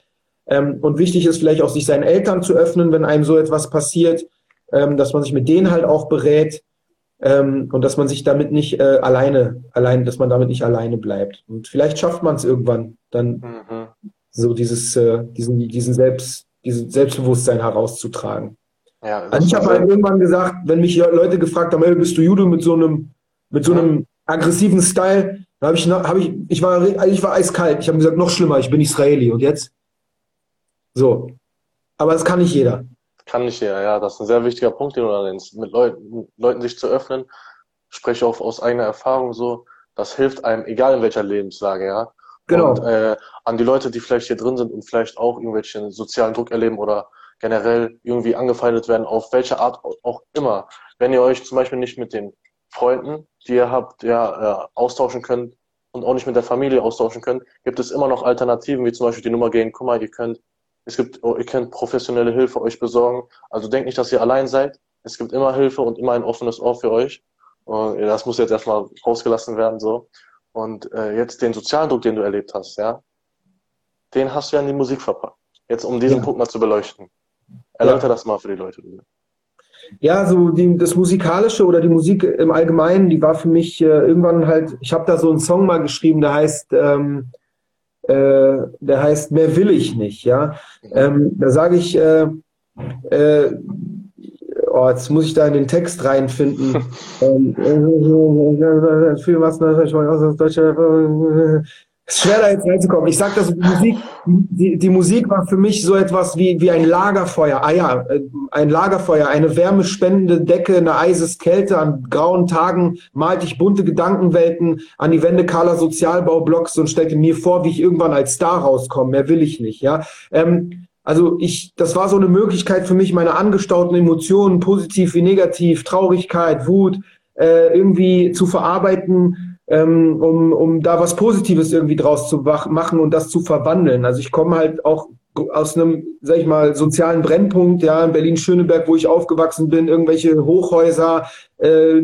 Ähm, und wichtig ist vielleicht auch, sich seinen Eltern zu öffnen, wenn einem so etwas passiert, ähm, dass man sich mit denen halt auch berät, ähm, und dass man sich damit nicht äh, alleine, allein, dass man damit nicht alleine bleibt. Und vielleicht schafft man es irgendwann, dann Mhm. so dieses, äh, diesen, diesen Selbst, dieses Selbstbewusstsein herauszutragen. Ja, Also das ich war habe halt sehr, irgendwann gesagt, wenn mich Leute gefragt haben, ey, bist du Jude mit so einem, mit so mhm. einem aggressiven Style, da habe ich, habe ich, ich war, ich war eiskalt. Ich habe gesagt, noch schlimmer, ich bin Israeli. Und jetzt? So. Aber das kann nicht jeder. Kann nicht jeder, ja, das ist ein sehr wichtiger Punkt, den du da nennst. Mit Leuten, Leuten sich zu öffnen, spreche auch aus eigener Erfahrung so, das hilft einem, egal in welcher Lebenslage, ja. Und Genau. äh, an die Leute, die vielleicht hier drin sind und vielleicht auch irgendwelchen sozialen Druck erleben oder generell irgendwie angefeindet werden, auf welche Art auch immer. Wenn ihr euch zum Beispiel nicht mit den Freunden, die ihr habt, ja, äh, austauschen könnt und auch nicht mit der Familie austauschen könnt, gibt es immer noch Alternativen, wie zum Beispiel die Nummer gehen, guck mal, ihr könnt, es gibt, ihr könnt professionelle Hilfe euch besorgen. Also denkt nicht, dass ihr allein seid. Es gibt immer Hilfe und immer ein offenes Ohr für euch. Und das muss jetzt erstmal rausgelassen werden, so. Und äh, jetzt den sozialen Druck, den du erlebt hast, ja, den hast du ja in die Musik verpackt. Jetzt, um diesen Ja. Punkt mal zu beleuchten. Erläutere Ja. das mal für die Leute. Ja, so die, das Musikalische oder die Musik im Allgemeinen, die war für mich äh, irgendwann halt, ich habe da so einen Song mal geschrieben, der heißt, ähm, äh, der heißt Mehr will ich nicht, ja. Ähm, da sage ich, äh, äh, oh, jetzt muss ich da in den Text reinfinden. ähm, äh, viel was, es ist schwer, da jetzt reinzukommen. Ich sag das, die Musik, die, die Musik war für mich so etwas wie, wie ein Lagerfeuer. Ah ja, ein Lagerfeuer, eine wärmespendende Decke, eine Eiseskälte. An grauen Tagen malte ich bunte Gedankenwelten an die Wände kahler Sozialbaublocks und stellte mir vor, wie ich irgendwann als Star rauskomme. Mehr will ich nicht, ja. Ähm, also ich, das war so eine Möglichkeit für mich, meine angestauten Emotionen, positiv wie negativ, Traurigkeit, Wut, äh, irgendwie zu verarbeiten, ähm, um, um da was Positives irgendwie draus zu machen und das zu verwandeln. Also ich komme halt auch aus einem, sag ich mal, sozialen Brennpunkt, ja, in Berlin-Schöneberg, wo ich aufgewachsen bin, irgendwelche Hochhäuser, äh,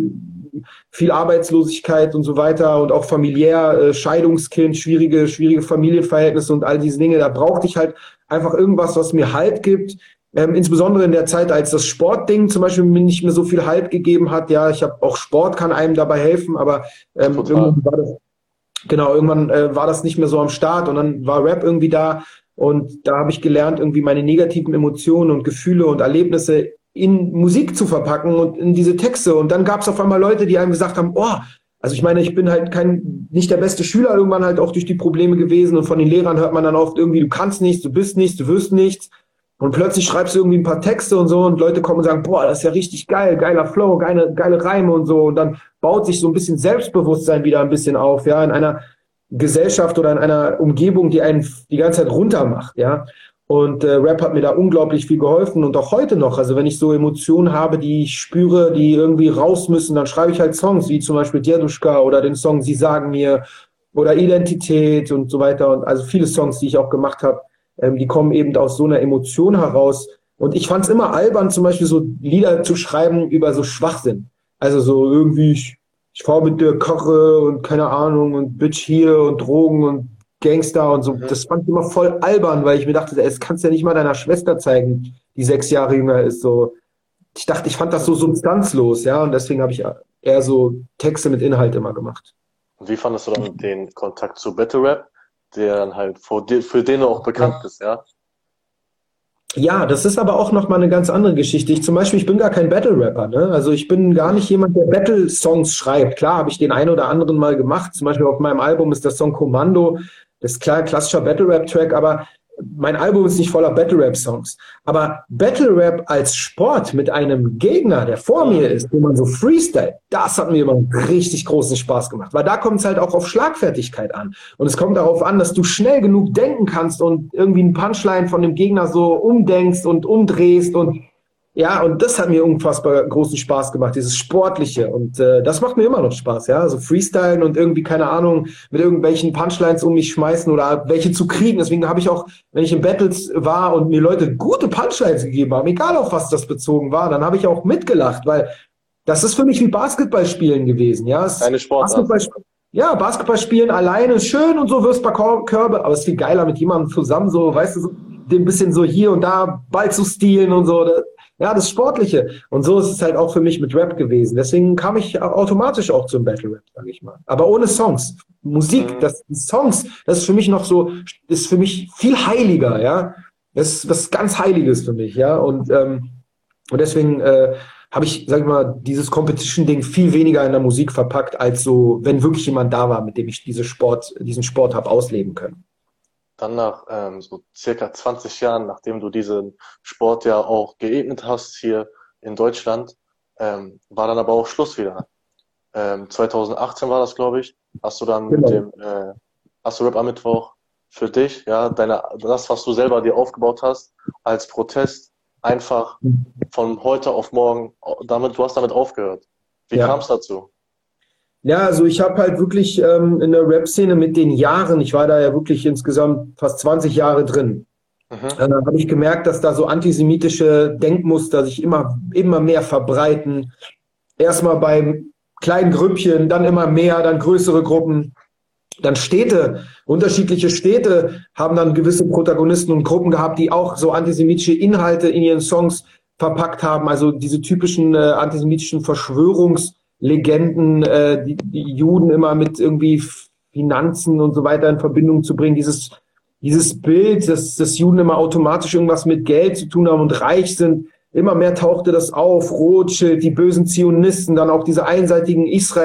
viel Arbeitslosigkeit und so weiter und auch familiär, äh, Scheidungskind, schwierige, schwierige Familienverhältnisse und all diese Dinge. Da brauchte ich halt einfach irgendwas, was mir Halt gibt. Ähm, insbesondere in der Zeit, als das Sportding zum Beispiel mir nicht mehr so viel Halt gegeben hat. Ja, ich habe auch Sport kann einem dabei helfen, aber ähm, irgendwann war das, genau, irgendwann äh, war das nicht mehr so am Start und dann war Rap irgendwie da und da habe ich gelernt, irgendwie meine negativen Emotionen und Gefühle und Erlebnisse in Musik zu verpacken und in diese Texte. Und dann gab es auf einmal Leute, die einem gesagt haben, oh, also ich meine, ich bin halt kein, nicht der beste Schüler, irgendwann halt auch durch die Probleme gewesen und von den Lehrern hört man dann oft irgendwie, du kannst nichts, du bist nichts, du wirst nichts. Und plötzlich schreibst du irgendwie ein paar Texte und so und Leute kommen und sagen, boah, das ist ja richtig geil, geiler Flow, geile, geile Reime und so. Und dann baut sich so ein bisschen Selbstbewusstsein wieder ein bisschen auf, ja, in einer Gesellschaft oder in einer Umgebung, die einen die ganze Zeit runtermacht, ja. Und äh, Rap hat mir da unglaublich viel geholfen und auch heute noch. Also wenn ich so Emotionen habe, die ich spüre, die irgendwie raus müssen, dann schreibe ich halt Songs, wie zum Beispiel Djeduschka oder den Song Sie sagen mir oder Identität und so weiter. Und also viele Songs, die ich auch gemacht habe, ähm, die kommen eben aus so einer Emotion heraus. Und ich fand es immer albern, zum Beispiel so Lieder zu schreiben über so Schwachsinn. Also so irgendwie, ich, ich fahre mit der Koche und keine Ahnung und Bitch hier und Drogen und Gangster und so. Mhm. Das fand ich immer voll albern, weil ich mir dachte, das kannst du ja nicht mal deiner Schwester zeigen, die sechs Jahre jünger ist. So, ich dachte, ich fand das so substanzlos, ja, und deswegen habe ich eher so Texte mit Inhalt immer gemacht. Und wie fandest du dann den Kontakt zu Battle Rap, der dann halt für, für den du auch bekannt bist, ja? Ja, das ist aber auch nochmal eine ganz andere Geschichte. Ich zum Beispiel, ich bin gar kein Battle-Rapper, ne? Also ich bin gar nicht jemand, der Battle-Songs schreibt. Klar habe ich den einen oder anderen mal gemacht. Zum Beispiel auf meinem Album ist der Song Kommando. Das ist klar, klassischer Battle-Rap-Track, aber mein Album ist nicht voller Battle-Rap-Songs. Aber Battle-Rap als Sport mit einem Gegner, der vor mir ist, wo man so freestyle, das hat mir immer richtig großen Spaß gemacht. Weil da kommt es halt auch auf Schlagfertigkeit an. Und es kommt darauf an, dass du schnell genug denken kannst und irgendwie einen Punchline von dem Gegner so umdenkst und umdrehst und ja, und das hat mir unfassbar großen Spaß gemacht, dieses Sportliche. Und äh, das macht mir immer noch Spaß, ja. Also Freestylen und irgendwie, keine Ahnung, mit irgendwelchen Punchlines um mich schmeißen oder welche zu kriegen. Deswegen habe ich auch, wenn ich in Battles war und mir Leute gute Punchlines gegeben haben, egal auf was das bezogen war, dann habe ich auch mitgelacht, weil das ist für mich wie Basketballspielen gewesen, ja. Es Eine Sportart. Basketball, ja, Basketball spielen alleine ist schön und so, wirst paar Körbe, aber es ist viel geiler mit jemandem zusammen, so, weißt du, so ein bisschen so hier und da Ball zu stehlen und so. Ja, das Sportliche. Und so ist es halt auch für mich mit Rap gewesen. Deswegen kam ich automatisch auch zum Battle Rap, sage ich mal. Aber ohne Songs. Musik, Mhm. das Songs, das ist für mich noch so, ist für mich viel heiliger, ja. Das ist was ganz Heiliges für mich, ja. Und, ähm, und deswegen äh, habe ich, sag ich mal, dieses Competition-Ding viel weniger in der Musik verpackt, als so, wenn wirklich jemand da war, mit dem ich diese Sport, diesen Sport habe ausleben können. Dann nach ähm, so circa zwanzig Jahren, nachdem du diesen Sport ja auch geebnet hast hier in Deutschland, ähm, war dann aber auch Schluss wieder. Ähm, zwanzig achtzehn war das, glaube ich, hast du dann mit Genau. dem, äh, hast du Rap am Mittwoch für dich, ja, deine, das, was du selber dir aufgebaut hast, als Protest einfach von heute auf morgen, damit, du hast damit aufgehört. Wie kam Ja. es dazu? Ja, also ich habe halt wirklich ähm, in der Rap-Szene mit den Jahren, ich war da ja wirklich insgesamt fast zwanzig Jahre drin, Mhm. äh, habe ich gemerkt, dass da so antisemitische Denkmuster sich immer, immer mehr verbreiten. Erstmal bei kleinen Grüppchen, dann immer mehr, dann größere Gruppen. Dann Städte, unterschiedliche Städte haben dann gewisse Protagonisten und Gruppen gehabt, die auch so antisemitische Inhalte in ihren Songs verpackt haben. Also diese typischen äh, antisemitischen Verschwörungslegenden, äh, die, die Juden immer mit irgendwie Finanzen und so weiter in Verbindung zu bringen. Dieses, dieses Bild, dass, dass Juden immer automatisch irgendwas mit Geld zu tun haben und reich sind. Immer mehr tauchte das auf. Rothschild, die bösen Zionisten, dann auch diese einseitigen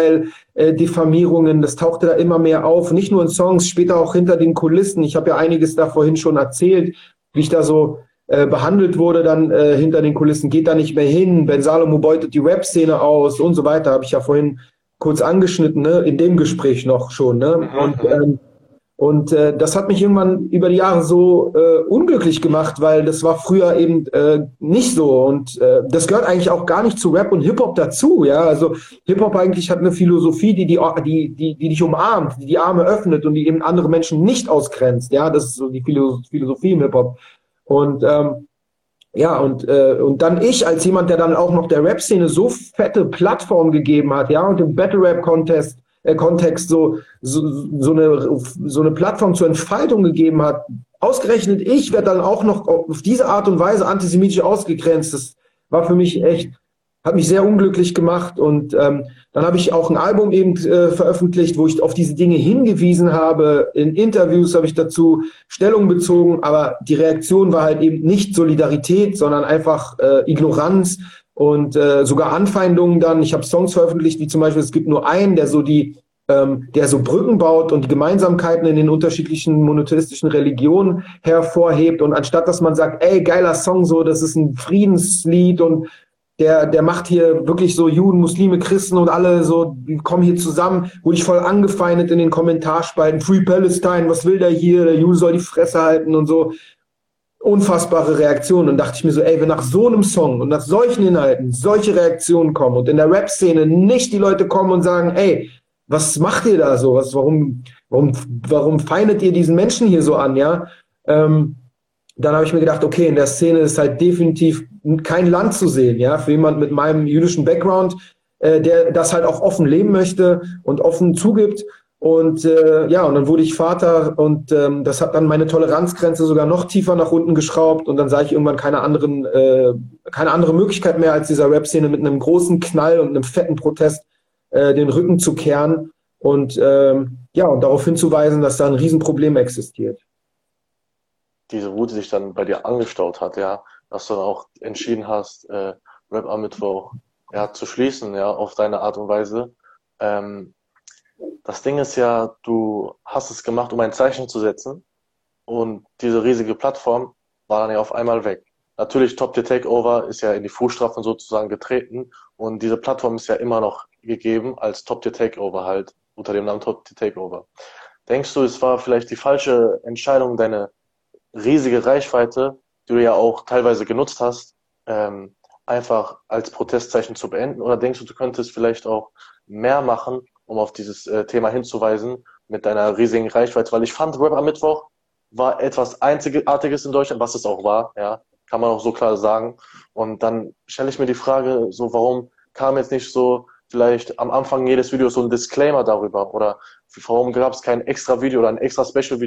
Israel-Diffamierungen, das tauchte da immer mehr auf. Nicht nur in Songs, später auch hinter den Kulissen. Ich habe ja einiges da vorhin schon erzählt, wie ich da so äh, behandelt wurde, dann äh, hinter den Kulissen. Geht da nicht mehr hin. Ben Salomo beutet die Rap-Szene aus und so weiter. Habe ich ja vorhin kurz angeschnitten, ne? In dem Gespräch noch schon. Ne? Mhm, Und mhm. ähm, und äh, das hat mich irgendwann über die Jahre so äh, unglücklich gemacht, weil das war früher eben äh, nicht so. Und äh, das gehört eigentlich auch gar nicht zu Rap und Hip-Hop dazu. Ja, also Hip-Hop eigentlich hat eine Philosophie, die die, die, die, die dich umarmt, die die Arme öffnet und die eben andere Menschen nicht ausgrenzt. Ja, das ist so die Philosophie im Hip-Hop. Und ähm, ja, und, äh, und dann ich als jemand, der dann auch noch der Rap-Szene so fette Plattform gegeben hat, ja, und im Battle-Rap-Contest, äh, Kontext so, so, so, eine, so eine Plattform zur Entfaltung gegeben hat. Ausgerechnet ich werde dann auch noch auf diese Art und Weise antisemitisch ausgegrenzt. Das war für mich echt, hat mich sehr unglücklich gemacht. Und ähm, dann habe ich auch ein Album eben äh, veröffentlicht, wo ich auf diese Dinge hingewiesen habe. In Interviews habe ich dazu Stellung bezogen, aber die Reaktion war halt eben nicht Solidarität, sondern einfach äh, Ignoranz und äh, sogar Anfeindungen dann. Ich habe Songs veröffentlicht, wie zum Beispiel, es gibt nur einen, der so die ähm, der so Brücken baut und die Gemeinsamkeiten in den unterschiedlichen monotheistischen Religionen hervorhebt. Und anstatt, dass man sagt, ey, geiler Song, so, das ist ein Friedenslied und der, der macht hier wirklich so Juden, Muslime, Christen und alle so, die kommen hier zusammen, wurde ich voll angefeindet in den Kommentarspalten, Free Palestine, was will der hier, der Jude soll die Fresse halten und so. Unfassbare Reaktionen. Und dachte ich mir so, ey, wenn nach so einem Song und nach solchen Inhalten solche Reaktionen kommen und in der Rap-Szene nicht die Leute kommen und sagen, ey, was macht ihr da so? Was, warum, warum, warum feindet ihr diesen Menschen hier so an, ja? Ähm, dann habe ich mir gedacht, okay, in der Szene ist halt definitiv kein Land zu sehen, ja, für jemand mit meinem jüdischen Background, äh, der das halt auch offen leben möchte und offen zugibt. Und äh, ja, und dann wurde ich Vater und ähm, das hat dann meine Toleranzgrenze sogar noch tiefer nach unten geschraubt und dann sah ich irgendwann keine anderen, äh, keine andere Möglichkeit mehr, als dieser Rap-Szene mit einem großen Knall und einem fetten Protest äh, den Rücken zu kehren und ähm, ja, und darauf hinzuweisen, dass da ein Riesenproblem existiert. Diese Wut, die sich dann bei dir angestaut hat, ja, dass du dann auch entschieden hast, äh, Rap am Mittwoch, ja, zu schließen, ja, auf deine Art und Weise. Ähm, das Ding ist ja, du hast es gemacht, um ein Zeichen zu setzen und diese riesige Plattform war dann ja auf einmal weg. Natürlich, Top Tier Takeover ist ja in die Fußstapfen sozusagen getreten und diese Plattform ist ja immer noch gegeben als Top Tier Takeover halt, unter dem Namen Top Tier Takeover. Denkst du, es war vielleicht die falsche Entscheidung, deine riesige Reichweite, die du ja auch teilweise genutzt hast, ähm, einfach als Protestzeichen zu beenden? Oder denkst du, du könntest vielleicht auch mehr machen, um auf dieses äh, Thema hinzuweisen mit deiner riesigen Reichweite? Weil ich fand, Rap am Mittwoch war etwas Einzigartiges in Deutschland, was es auch war, ja, kann man auch so klar sagen. Und dann stelle ich mir die Frage, so warum kam jetzt nicht so vielleicht am Anfang jedes Videos so ein Disclaimer darüber? Oder warum gab es kein extra Video oder ein extra Special-Video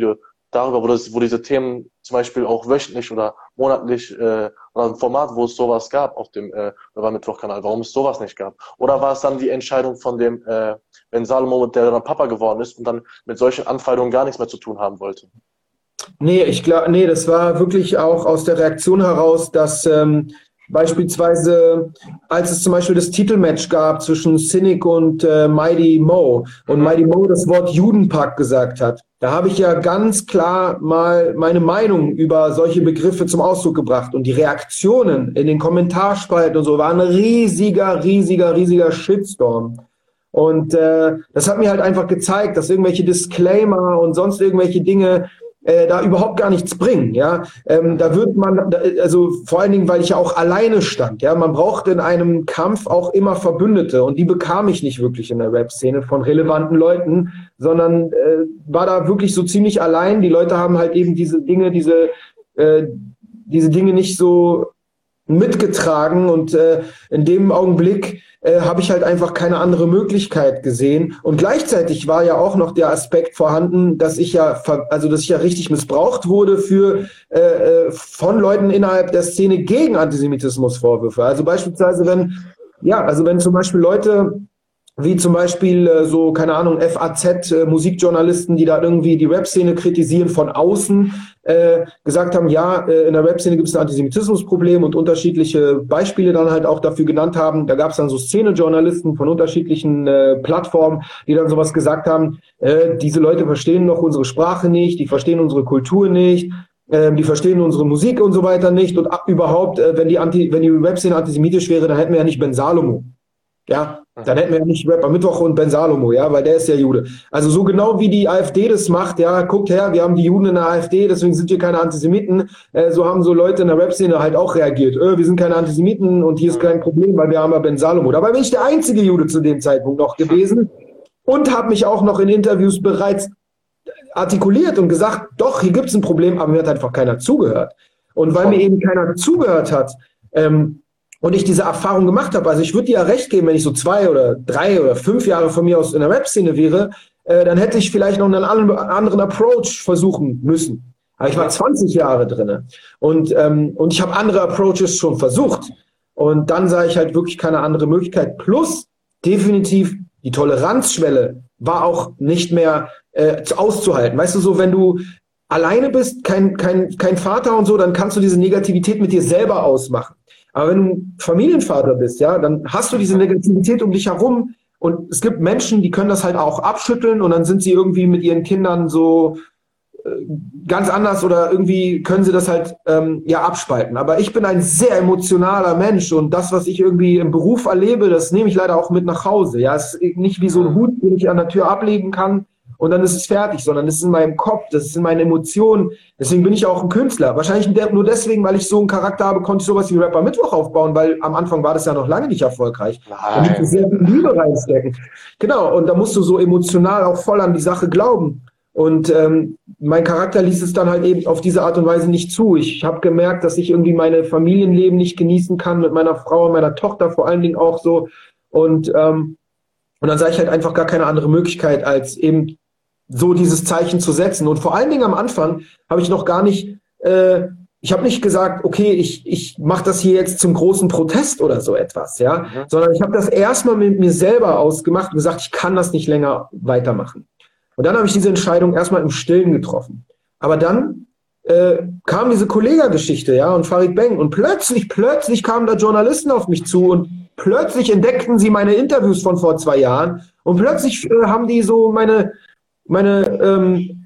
darüber, wo, das, wo diese Themen zum Beispiel auch wöchentlich oder monatlich, äh, oder ein Format, wo es sowas gab auf dem äh, Mittwoch-Kanal, warum es sowas nicht gab? Oder war es dann die Entscheidung von dem äh, Ben Salomo, der dann Papa geworden ist und dann mit solchen Anfeindungen gar nichts mehr zu tun haben wollte? Nee, ich glaube, nee, das war wirklich auch aus der Reaktion heraus, dass ähm, beispielsweise, als es zum Beispiel das Titelmatch gab zwischen Cynic und äh, Mighty Mo und Mighty Mo das Wort Judenpack gesagt hat, da habe ich ja ganz klar mal meine Meinung über solche Begriffe zum Ausdruck gebracht und die Reaktionen in den Kommentarspalten und so waren ein riesiger, riesiger, riesiger Shitstorm. Und äh, das hat mir halt einfach gezeigt, dass irgendwelche Disclaimer und sonst irgendwelche Dinge äh, da überhaupt gar nichts bringen, ja. Ähm, da wird man, also vor allen Dingen, weil ich ja auch alleine stand, ja. Man braucht in einem Kampf auch immer Verbündete und die bekam ich nicht wirklich in der Rap-Szene von relevanten Leuten, sondern äh, war da wirklich so ziemlich allein. Die Leute haben halt eben diese Dinge, diese, äh, diese Dinge nicht so mitgetragen und äh, in dem Augenblick äh, habe ich halt einfach keine andere Möglichkeit gesehen und gleichzeitig war ja auch noch der Aspekt vorhanden, dass ich ja also dass ich ja richtig missbraucht wurde für äh, von Leuten innerhalb der Szene gegen Antisemitismusvorwürfe. Also beispielsweise wenn ja also wenn zum Beispiel Leute wie zum Beispiel äh, so, keine Ahnung, F A Z, äh, Musikjournalisten, die da irgendwie die Rap-Szene kritisieren von außen, äh, gesagt haben, ja, äh, in der Rap-Szene gibt es ein Antisemitismusproblem und unterschiedliche Beispiele dann halt auch dafür genannt haben. Da gab es dann so Szene-Journalisten von unterschiedlichen äh, Plattformen, die dann sowas gesagt haben, äh, diese Leute verstehen noch unsere Sprache nicht, die verstehen unsere Kultur nicht, äh, die verstehen unsere Musik und so weiter nicht und ab, überhaupt, äh, wenn die Anti, wenn die Rap-Szene antisemitisch wäre, dann hätten wir ja nicht Ben Salomo. Ja, dann hätten wir ja nicht Rapper Mittwoch und Ben Salomo, ja, weil der ist ja Jude. Also so genau wie die AfD das macht, ja, guckt her, wir haben die Juden in der AfD, deswegen sind wir keine Antisemiten. Äh, so haben so Leute in der Rap-Szene halt auch reagiert. Äh, wir sind keine Antisemiten und hier ist kein Problem, weil wir haben ja Ben Salomo. Dabei bin ich der einzige Jude zu dem Zeitpunkt noch gewesen und habe mich auch noch in Interviews bereits artikuliert und gesagt, doch, hier gibt es ein Problem, aber mir hat einfach keiner zugehört. Und weil mir eben keiner zugehört hat, ähm, und ich diese Erfahrung gemacht habe, also ich würde dir ja recht geben, wenn ich so zwei oder drei oder fünf Jahre von mir aus in der Rap-Szene wäre, äh, dann hätte ich vielleicht noch einen anderen Approach versuchen müssen. Aber ich war zwanzig Jahre drinne und ähm, und ich habe andere Approaches schon versucht und dann sah ich halt wirklich keine andere Möglichkeit. Plus definitiv die Toleranzschwelle war auch nicht mehr äh, auszuhalten. Weißt du, so wenn du alleine bist, kein kein kein Vater und so, dann kannst du diese Negativität mit dir selber ausmachen. Aber wenn du Familienvater bist, ja, dann hast du diese Negativität um dich herum und es gibt Menschen, die können das halt auch abschütteln und dann sind sie irgendwie mit ihren Kindern so äh, ganz anders oder irgendwie können sie das halt ähm, ja abspalten. Aber ich bin ein sehr emotionaler Mensch und das, was ich irgendwie im Beruf erlebe, das nehme ich leider auch mit nach Hause. Ja, es ist nicht wie so ein Hut, den ich an der Tür ablegen kann und dann ist es fertig, sondern es ist in meinem Kopf, das ist in meinen Emotionen. Deswegen bin ich auch ein Künstler. Wahrscheinlich nur deswegen, weil ich so einen Charakter habe, konnte ich sowas wie Rapper Mittwoch aufbauen, weil am Anfang war das ja noch lange nicht erfolgreich. Da musst du sehr viel Liebe reinstecken. Genau, und da musst du so emotional auch voll an die Sache glauben. Und ähm, mein Charakter ließ es dann halt eben auf diese Art und Weise nicht zu. Ich habe gemerkt, dass ich irgendwie meine Familienleben nicht genießen kann mit meiner Frau und meiner Tochter vor allen Dingen auch so. Und, ähm, und dann sah ich halt einfach gar keine andere Möglichkeit, als eben so dieses Zeichen zu setzen. Und vor allen Dingen am Anfang habe ich noch gar nicht, äh, ich habe nicht gesagt, okay, ich ich mache das hier jetzt zum großen Protest oder so etwas, ja, mhm. sondern ich habe das erstmal mit mir selber ausgemacht und gesagt, ich kann das nicht länger weitermachen. Und dann habe ich diese Entscheidung erstmal im Stillen getroffen. Aber dann äh, kam diese Kollega-Geschichte, ja, und Farid Bang und plötzlich, plötzlich kamen da Journalisten auf mich zu und plötzlich entdeckten sie meine Interviews von vor zwei Jahren und plötzlich äh, haben die so meine meine ähm,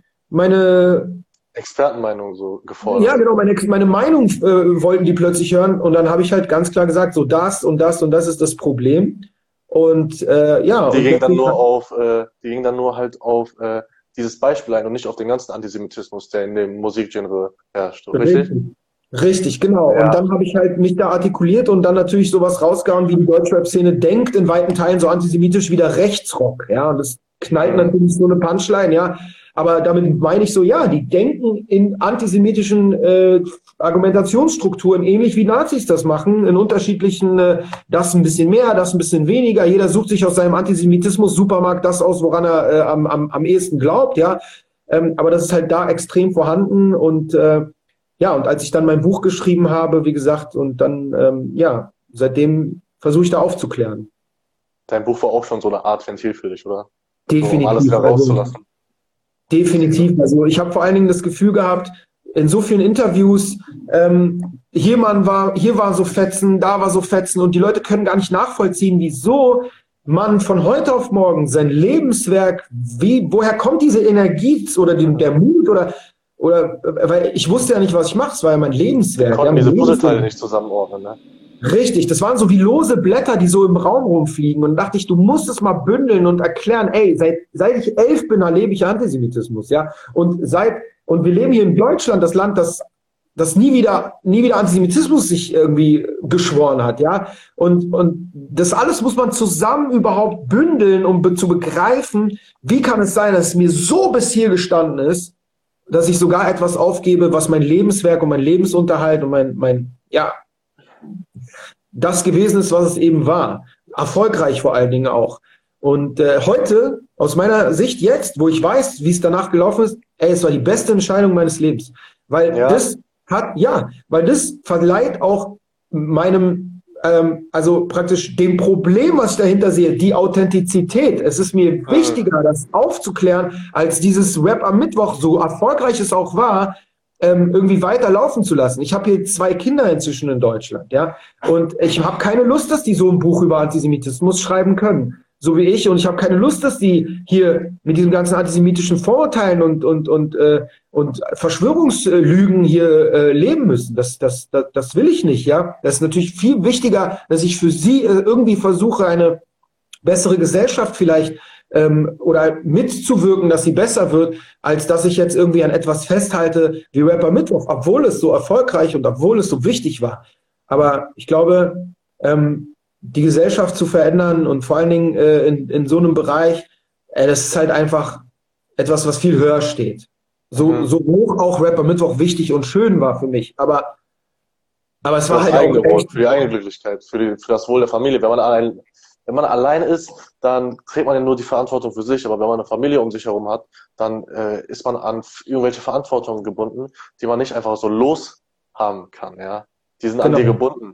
meine Expertenmeinung so gefordert. Ja, genau, meine, meine Meinung äh, wollten die plötzlich hören und dann habe ich halt ganz klar gesagt, so das und das und das ist das Problem und äh, ja. Die und ging dann nur auf, äh, die ging dann nur halt auf äh, dieses Beispiel ein und nicht auf den ganzen Antisemitismus, der in dem Musikgenre herrscht, richtig? Richtig, richtig genau. Ja. Und dann habe ich halt mich da artikuliert und dann natürlich sowas rausgehauen, wie die Deutschrap-Szene denkt, in weiten Teilen so antisemitisch wie der Rechtsrock, ja, und das knallt natürlich so eine Punchline, ja. Aber damit meine ich so, ja, die denken in antisemitischen äh, Argumentationsstrukturen, ähnlich wie Nazis das machen, in unterschiedlichen, äh, das ein bisschen mehr, das ein bisschen weniger. Jeder sucht sich aus seinem Antisemitismus-Supermarkt das aus, woran er äh, am, am, am ehesten glaubt, ja. Ähm, aber das ist halt da extrem vorhanden und äh, ja, und als ich dann mein Buch geschrieben habe, wie gesagt, und dann, ähm, ja, seitdem versuche ich da aufzuklären. Dein Buch war auch schon so eine Art Ventil für dich, oder? So, um alles Definitiv. wieder Also rauszulassen. definitiv. Also ich habe vor allen Dingen das Gefühl gehabt, in so vielen Interviews, ähm, hier, man war, hier war so Fetzen, da war so Fetzen und die Leute können gar nicht nachvollziehen, wieso man von heute auf morgen sein Lebenswerk, wie, woher kommt diese Energie oder die, der Mut oder, oder, weil ich wusste ja nicht, was ich mache, es war ja mein Wir Lebenswerk. Ja, konnten mein diese Puzzleteile Lebenswerk. nicht zusammenordnen, ne? Richtig, das waren so wie lose Blätter, die so im Raum rumfliegen. Und dachte ich, du musst es mal bündeln und erklären, ey, seit, seit ich elf bin, erlebe ich Antisemitismus, ja. Und seit, und wir leben hier in Deutschland, das Land, das, das nie wieder, nie wieder Antisemitismus sich irgendwie geschworen hat, ja. Und, und das alles muss man zusammen überhaupt bündeln, um be zu begreifen, wie kann es sein, dass es mir so bis hier gestanden ist, dass ich sogar etwas aufgebe, was mein Lebenswerk und mein Lebensunterhalt und mein, mein, ja, das gewesen ist, was es eben war. Erfolgreich vor allen Dingen auch. Und äh, heute, aus meiner Sicht jetzt, wo ich weiß, wie es danach gelaufen ist, ey, es war die beste Entscheidung meines Lebens. Weil Ja, das hat, ja, weil das verleiht auch meinem, ähm, also praktisch dem Problem, was ich dahinter sehe, die Authentizität. Es ist mir mhm. wichtiger, das aufzuklären, als dieses Rap am Mittwoch, so erfolgreich es auch war, ähm, irgendwie weiterlaufen zu lassen. Ich habe hier zwei Kinder inzwischen in Deutschland, ja, und ich habe keine Lust, dass die so ein Buch über Antisemitismus schreiben können, so wie ich. Und ich habe keine Lust, dass die hier mit diesen ganzen antisemitischen Vorurteilen und und und äh, und Verschwörungslügen hier äh, leben müssen. Das, das das das will ich nicht, ja. Das ist natürlich viel wichtiger, dass ich für sie äh, irgendwie versuche, eine bessere Gesellschaft vielleicht ähm, oder mitzuwirken, dass sie besser wird, als dass ich jetzt irgendwie an etwas festhalte wie Rapper Mittwoch, obwohl es so erfolgreich und obwohl es so wichtig war. Aber ich glaube, ähm, die Gesellschaft zu verändern und vor allen Dingen äh, in, in so einem Bereich, äh, das ist halt einfach etwas, was viel höher steht. So, Mhm. so hoch auch Rapper Mittwoch wichtig und schön war für mich. Aber, aber es Für war das halt eigene auch Wohl, echt. für die eigene Glücklichkeit, für, die, für das Wohl der Familie. Wenn man allein, wenn man allein ist, dann trägt man ja nur die Verantwortung für sich. Aber wenn man eine Familie um sich herum hat, dann äh, ist man an irgendwelche Verantwortungen gebunden, die man nicht einfach so loshaben kann. Ja, die sind an dir Genau. gebunden.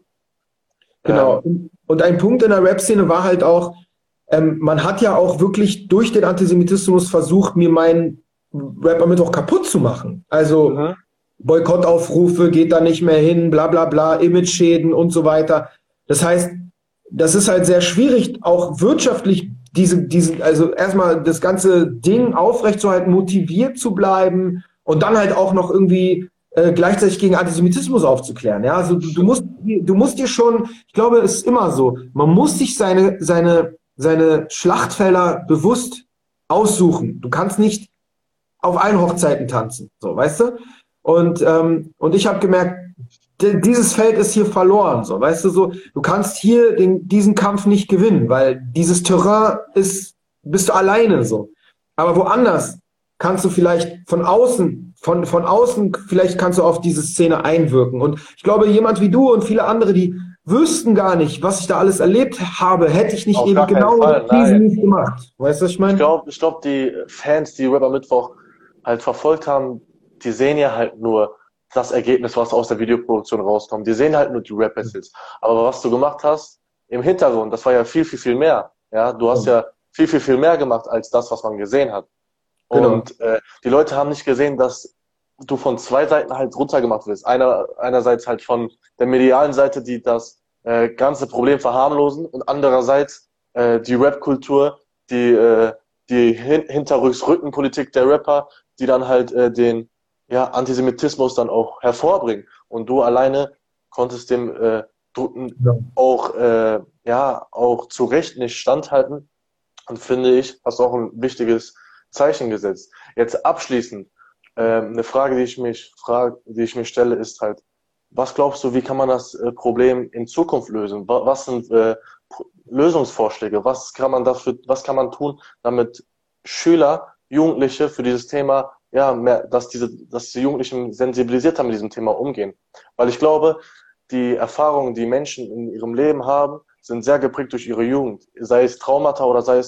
Genau. Ähm, Und ein Punkt in der Rap-Szene war halt auch, ähm, man hat ja auch wirklich durch den Antisemitismus versucht, mir meinen Rap am Mittwoch kaputt zu machen. Also mhm. Boykottaufrufe, geht da nicht mehr hin, bla bla bla, Image-Schäden und so weiter. Das heißt, das ist halt sehr schwierig, auch wirtschaftlich diese, diesen, also erstmal das ganze Ding aufrechtzuerhalten, motiviert zu bleiben und dann halt auch noch irgendwie äh, gleichzeitig gegen Antisemitismus aufzuklären. Ja, also du, du musst, du musst dir schon, ich glaube, es ist immer so, man muss sich seine, seine, seine Schlachtfelder bewusst aussuchen. Du kannst nicht auf allen Hochzeiten tanzen, so, weißt du? Und, ähm, und ich habe gemerkt, dieses Feld ist hier verloren, so, weißt du, so, du kannst hier den, diesen Kampf nicht gewinnen, weil dieses Terrain ist, bist du alleine, so. Aber woanders kannst du vielleicht von außen, von, von außen, vielleicht kannst du auf diese Szene einwirken. Und ich glaube, jemand wie du und viele andere, die wüssten gar nicht, was ich da alles erlebt habe, hätte ich nicht Auf eben gar keinen genau Fall, diesen nein. nicht gemacht. Weißt du, was ich Ich meine? glaube, ich glaub, die Fans, die Rapper Mittwoch halt verfolgt haben, die sehen ja halt nur das Ergebnis, was aus der Videoproduktion rauskommt. Die sehen halt nur die Rap-Battles. Aber was du gemacht hast im Hintergrund, das war ja viel, viel, viel mehr. Ja, du hast ja viel, viel, viel mehr gemacht als das, was man gesehen hat. Genau. Und äh, die Leute haben nicht gesehen, dass du von zwei Seiten halt runtergemacht wirst. Einer, einerseits halt von der medialen Seite, die das äh, ganze Problem verharmlosen, und andererseits äh, die Rap-Kultur, die äh, die Hin Hinterrücksrückenpolitik der Rapper, die dann halt äh, den ja, Antisemitismus dann auch hervorbringen. Und du alleine konntest dem äh, Drucken Ja. auch äh, ja auch zu Recht nicht standhalten. Und finde ich, hast du auch ein wichtiges Zeichen gesetzt. Jetzt abschließend, äh, eine Frage, die ich mich frage, die ich mir stelle, ist halt, was glaubst du, wie kann man das äh, Problem in Zukunft lösen? Was, was sind äh, Lösungsvorschläge? Was kann man dafür, was kann man tun, damit Schüler, Jugendliche für dieses Thema, ja, mehr, dass diese, dass die Jugendlichen sensibilisiert haben mit diesem Thema umgehen? Weil ich glaube, die Erfahrungen, die Menschen in ihrem Leben haben, sind sehr geprägt durch ihre Jugend. Sei es Traumata oder sei es auch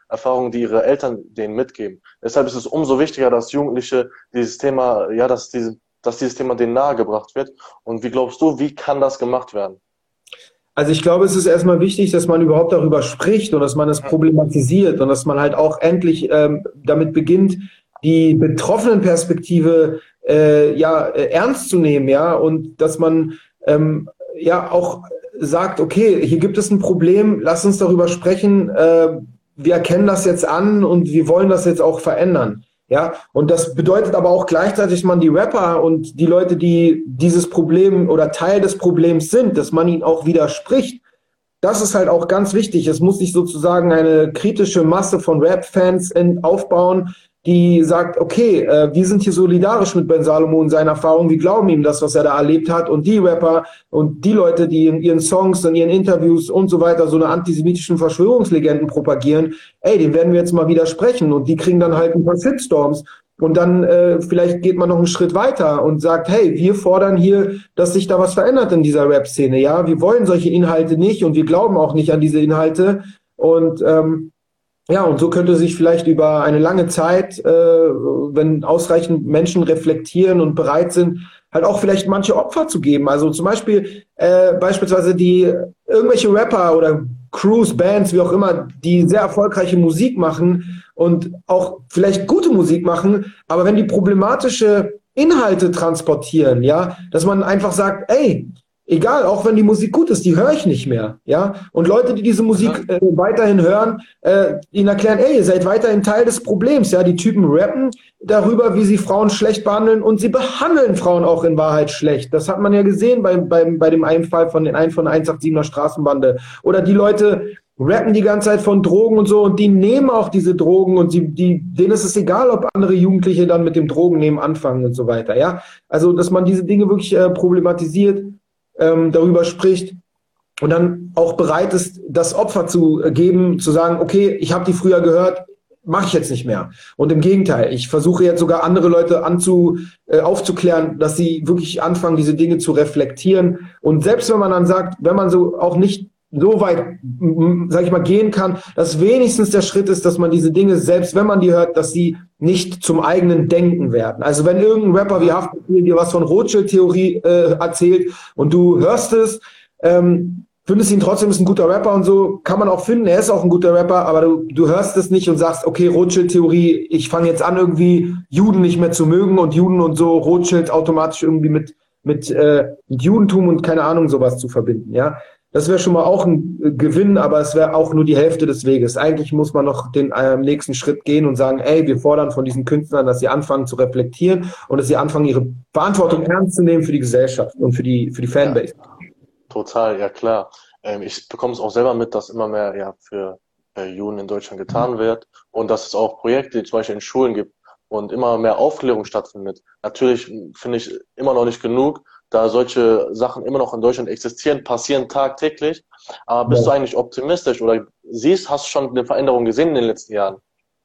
Erfahrungen, die ihre Eltern denen mitgeben. Deshalb ist es umso wichtiger, dass Jugendliche dieses Thema, ja, dass diese, dass dieses Thema denen nahegebracht wird. Und wie glaubst du, wie kann das gemacht werden? Also ich glaube, es ist erstmal wichtig, dass man überhaupt darüber spricht und dass man es problematisiert und dass man halt auch endlich ähm, damit beginnt, die Betroffenenperspektive äh, ja äh, ernst zu nehmen, ja, und dass man ähm, ja auch sagt, okay, hier gibt es ein Problem, lass uns darüber sprechen, äh, wir erkennen das jetzt an und wir wollen das jetzt auch verändern. Ja, und das bedeutet aber auch gleichzeitig, dass man die Rapper und die Leute, die dieses Problem oder Teil des Problems sind, dass man ihnen auch widerspricht. Das ist halt auch ganz wichtig. Es muss sich sozusagen eine kritische Masse von Rap-Fans aufbauen, die sagt, okay, äh, wir sind hier solidarisch mit Ben Salomo und seinen Erfahrungen, wir glauben ihm das, was er da erlebt hat. Und die Rapper und die Leute, die in ihren Songs, in ihren Interviews und so weiter so eine antisemitischen Verschwörungslegenden propagieren, ey, den werden wir jetzt mal widersprechen. Und die kriegen dann halt ein paar Shitstorms. Und dann äh, vielleicht geht man noch einen Schritt weiter und sagt, hey, wir fordern hier, dass sich da was verändert in dieser Rap-Szene. Ja, wir wollen solche Inhalte nicht und wir glauben auch nicht an diese Inhalte. Und ähm, ja, und so könnte sich vielleicht über eine lange Zeit, äh, wenn ausreichend Menschen reflektieren und bereit sind, halt auch vielleicht manche Opfer zu geben. Also zum Beispiel äh, beispielsweise die irgendwelche Rapper oder Crews, Bands, wie auch immer, die sehr erfolgreiche Musik machen und auch vielleicht gute Musik machen, aber wenn die problematische Inhalte transportieren, ja, dass man einfach sagt, ey, egal, auch wenn die Musik gut ist, die höre ich nicht mehr, ja. Und Leute, die diese Musik äh, weiterhin hören, äh, ihnen erklären, ey, ihr seid weiterhin Teil des Problems, ja. Die Typen rappen darüber, wie sie Frauen schlecht behandeln und sie behandeln Frauen auch in Wahrheit schlecht. Das hat man ja gesehen beim, beim, bei dem einen Fall von den einen von der hundertsiebenundachtziger Straßenbande. Oder die Leute rappen die ganze Zeit von Drogen und so und die nehmen auch diese Drogen und sie, die, denen ist es egal, ob andere Jugendliche dann mit dem Drogennehmen anfangen und so weiter, ja. Also, dass man diese Dinge wirklich äh, problematisiert, Ähm, darüber spricht und dann auch bereit ist, das Opfer zu äh, geben, zu sagen, okay, ich habe die früher gehört, mache ich jetzt nicht mehr. Und im Gegenteil, ich versuche jetzt sogar andere Leute anzu, äh, aufzuklären, dass sie wirklich anfangen, diese Dinge zu reflektieren. Und selbst wenn man dann sagt, wenn man so auch nicht so weit, sag ich mal, gehen kann, dass wenigstens der Schritt ist, dass man diese Dinge, selbst wenn man die hört, dass sie nicht zum eigenen Denken werden. Also wenn irgendein Rapper wie Haftbefehl dir was von Rothschild-Theorie äh, erzählt und du hörst es, ähm, findest ihn trotzdem, ist ein guter Rapper und so, kann man auch finden, er ist auch ein guter Rapper, aber du, du hörst es nicht und sagst, okay, Rothschild-Theorie, ich fange jetzt an, irgendwie Juden nicht mehr zu mögen und Juden und so Rothschild automatisch irgendwie mit, mit, äh, mit Judentum und keine Ahnung sowas zu verbinden, ja. Das wäre schon mal auch ein Gewinn, aber es wäre auch nur die Hälfte des Weges. Eigentlich muss man noch den äh, nächsten Schritt gehen und sagen, ey, wir fordern von diesen Künstlern, dass sie anfangen zu reflektieren und dass sie anfangen, ihre Verantwortung ernst zu nehmen für die Gesellschaft und für die, für die Fanbase. Ja, total, ja klar. Ähm, ich bekomme es auch selber mit, dass immer mehr ja für äh, Juden in Deutschland getan wird und dass es auch Projekte, zum Beispiel in Schulen gibt und immer mehr Aufklärung stattfindet. Natürlich finde ich immer noch nicht genug, da solche Sachen immer noch in Deutschland existieren, passieren tagtäglich. Aber bist ja. du eigentlich optimistisch oder siehst, hast du schon eine Veränderung gesehen in den letzten Jahren?